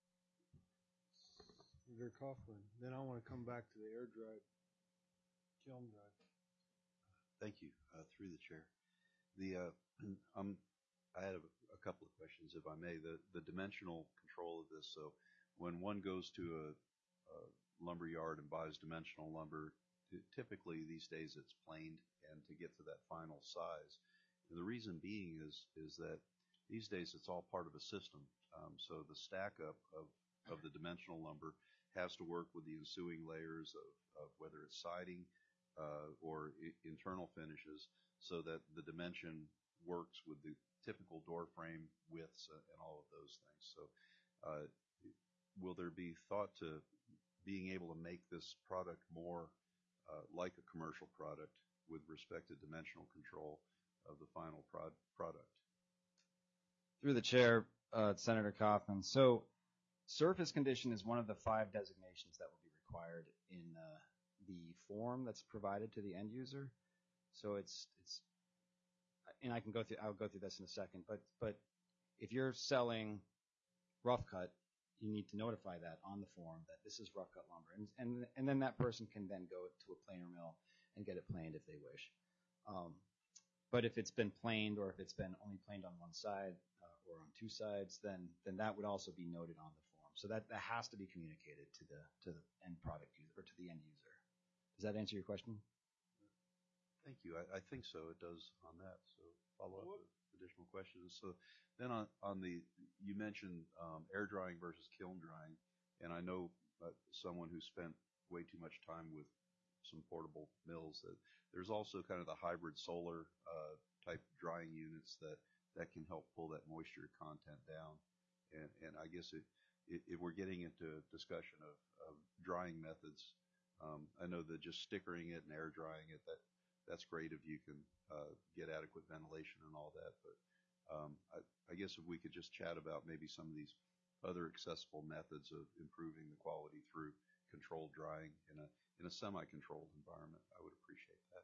Senator Kaufman. Then I want to come back to the air dried, kiln dried. Thank you. Uh, through the chair, the uh, um, I had a, a couple of questions, if I may. The the dimensional control of this. So, when one goes to a, a lumber yard and buys dimensional lumber, typically these days it's planed, and to get to that final size. And the reason being is is that these days it's all part of a system. Um, so the stack up of, of the dimensional lumber has to work with the ensuing layers of, of whether it's siding uh, or I- internal finishes, so that the dimension works with the typical door frame widths and all of those things. So uh, will there be thought to being able to make this product more Uh, like a commercial product with respect to dimensional control of the final prod- product? Through the chair, uh, Senator Kaufman. So surface condition is one of the five designations that will be required in uh, the form that's provided to the end user. So it's it's, and I can go through. I'll go through this in a second. But but if you're selling rough cut, you need to notify that on the form that this is rough cut lumber, and and and then that person can then go to a planer mill and get it planed if they wish. Um, but if it's been planed, or if it's been only planed on one side uh, or on two sides, then then that would also be noted on the form. So that, that has to be communicated to the to the end product user, or to the end user. Does that answer your question? Thank you. I, I think so. It does on that. So follow up with additional questions. So then on, on the, you mentioned um, air drying versus kiln drying, and I know uh, someone who spent way too much time with some portable mills, that there's also kind of the hybrid solar uh, type drying units that, that can help pull that moisture content down. And, and I guess it, it, if we're getting into a discussion of, of drying methods, um, I know that just stickering it and air drying it, that that's great if you can uh, get adequate ventilation and all that. But um, I, I guess if we could just chat about maybe some of these other accessible methods of improving the quality through controlled drying in a in a semi-controlled environment, I would appreciate that.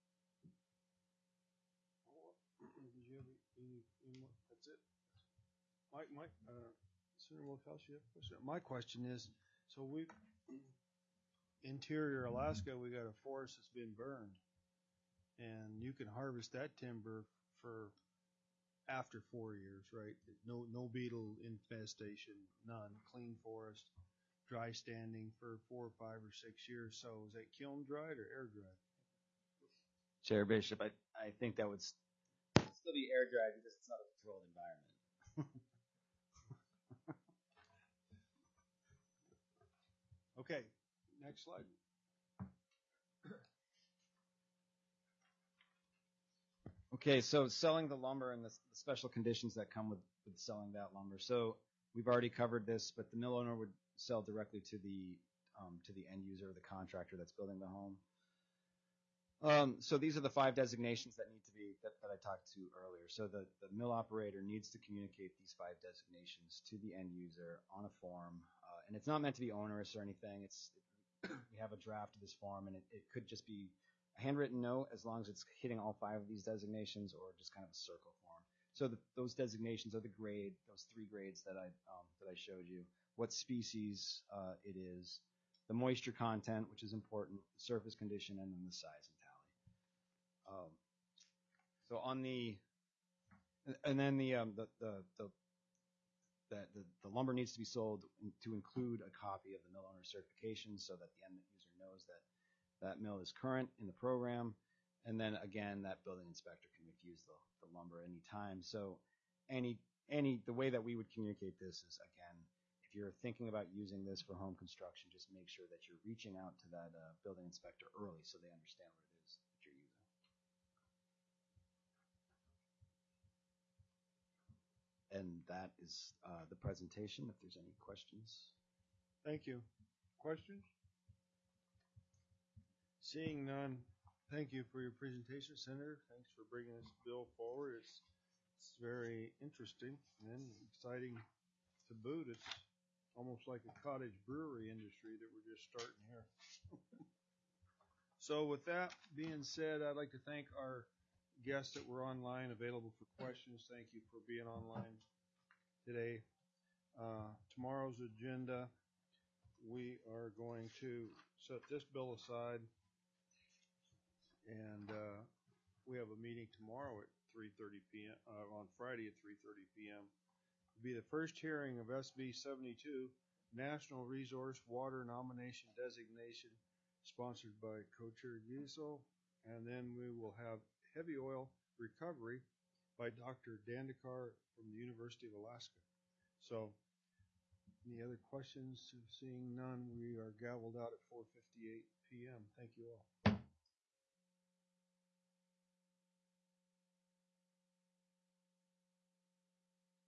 Did you have any, any more? That's it. Mike, Mike, uh, Senator Wilkowski, you have a question? My question is, so we, interior Alaska, we got a forest that's been burned, and you can harvest that timber for after four years, right? No, no beetle infestation, none. Clean forest, dry standing for four or five or six years. So is that kiln dried or air dried? Chair Bishop, I, I think that would st- still be air dried because it's not a controlled environment. Okay, next slide. Okay, so selling the lumber and the, the special conditions that come with, with selling that lumber. So we've already covered this, but the mill owner would sell directly to the um, to the end user, the contractor that's building the home. Um, so these are the five designations that need to be that, that I talked to earlier. So the, the mill operator needs to communicate these five designations to the end user on a form, uh, and it's not meant to be onerous or anything. It's it, we have a draft of this form, and it, it could just be a handwritten note as long as it's hitting all five of these designations, or just kind of a circle form. So the, those designations are the grade, those three grades that I um, that I showed you. What species uh, it is, the moisture content, which is important, the surface condition, and then the size and tally. Um, so on the, and then the um, the the the, that the the lumber needs to be sold to include a copy of the mill owner certification, so that the end user knows that that mill is current in the program. And then again, that building inspector can refuse the, the lumber anytime. So any any the way that we would communicate this is, again, if you're thinking about using this for home construction, just make sure that you're reaching out to that uh, building inspector early so they understand what it is that you're using. And that is uh, the presentation, if there's any questions. Thank you. Questions? Seeing none, thank you for your presentation, Senator. Thanks for bringing this bill forward. It's, it's very interesting and exciting to boot. It's almost like a cottage brewery industry that we're just starting here. So with that being said, I'd like to thank our guests that were online, available for questions. Thank you for being online today. Uh, tomorrow's agenda, we are going to set this bill aside, and uh, we have a meeting tomorrow at three thirty p m Uh, on Friday at three thirty p m It'll be the first hearing of S B seventy-two, National Resource Water Nomination Designation, sponsored by Co-Chair Giesel, and then we will have heavy oil recovery by Doctor Dandekar from the University of Alaska. So, any other questions? Seeing none, we are gavelled out at four fifty-eight p m Thank you all.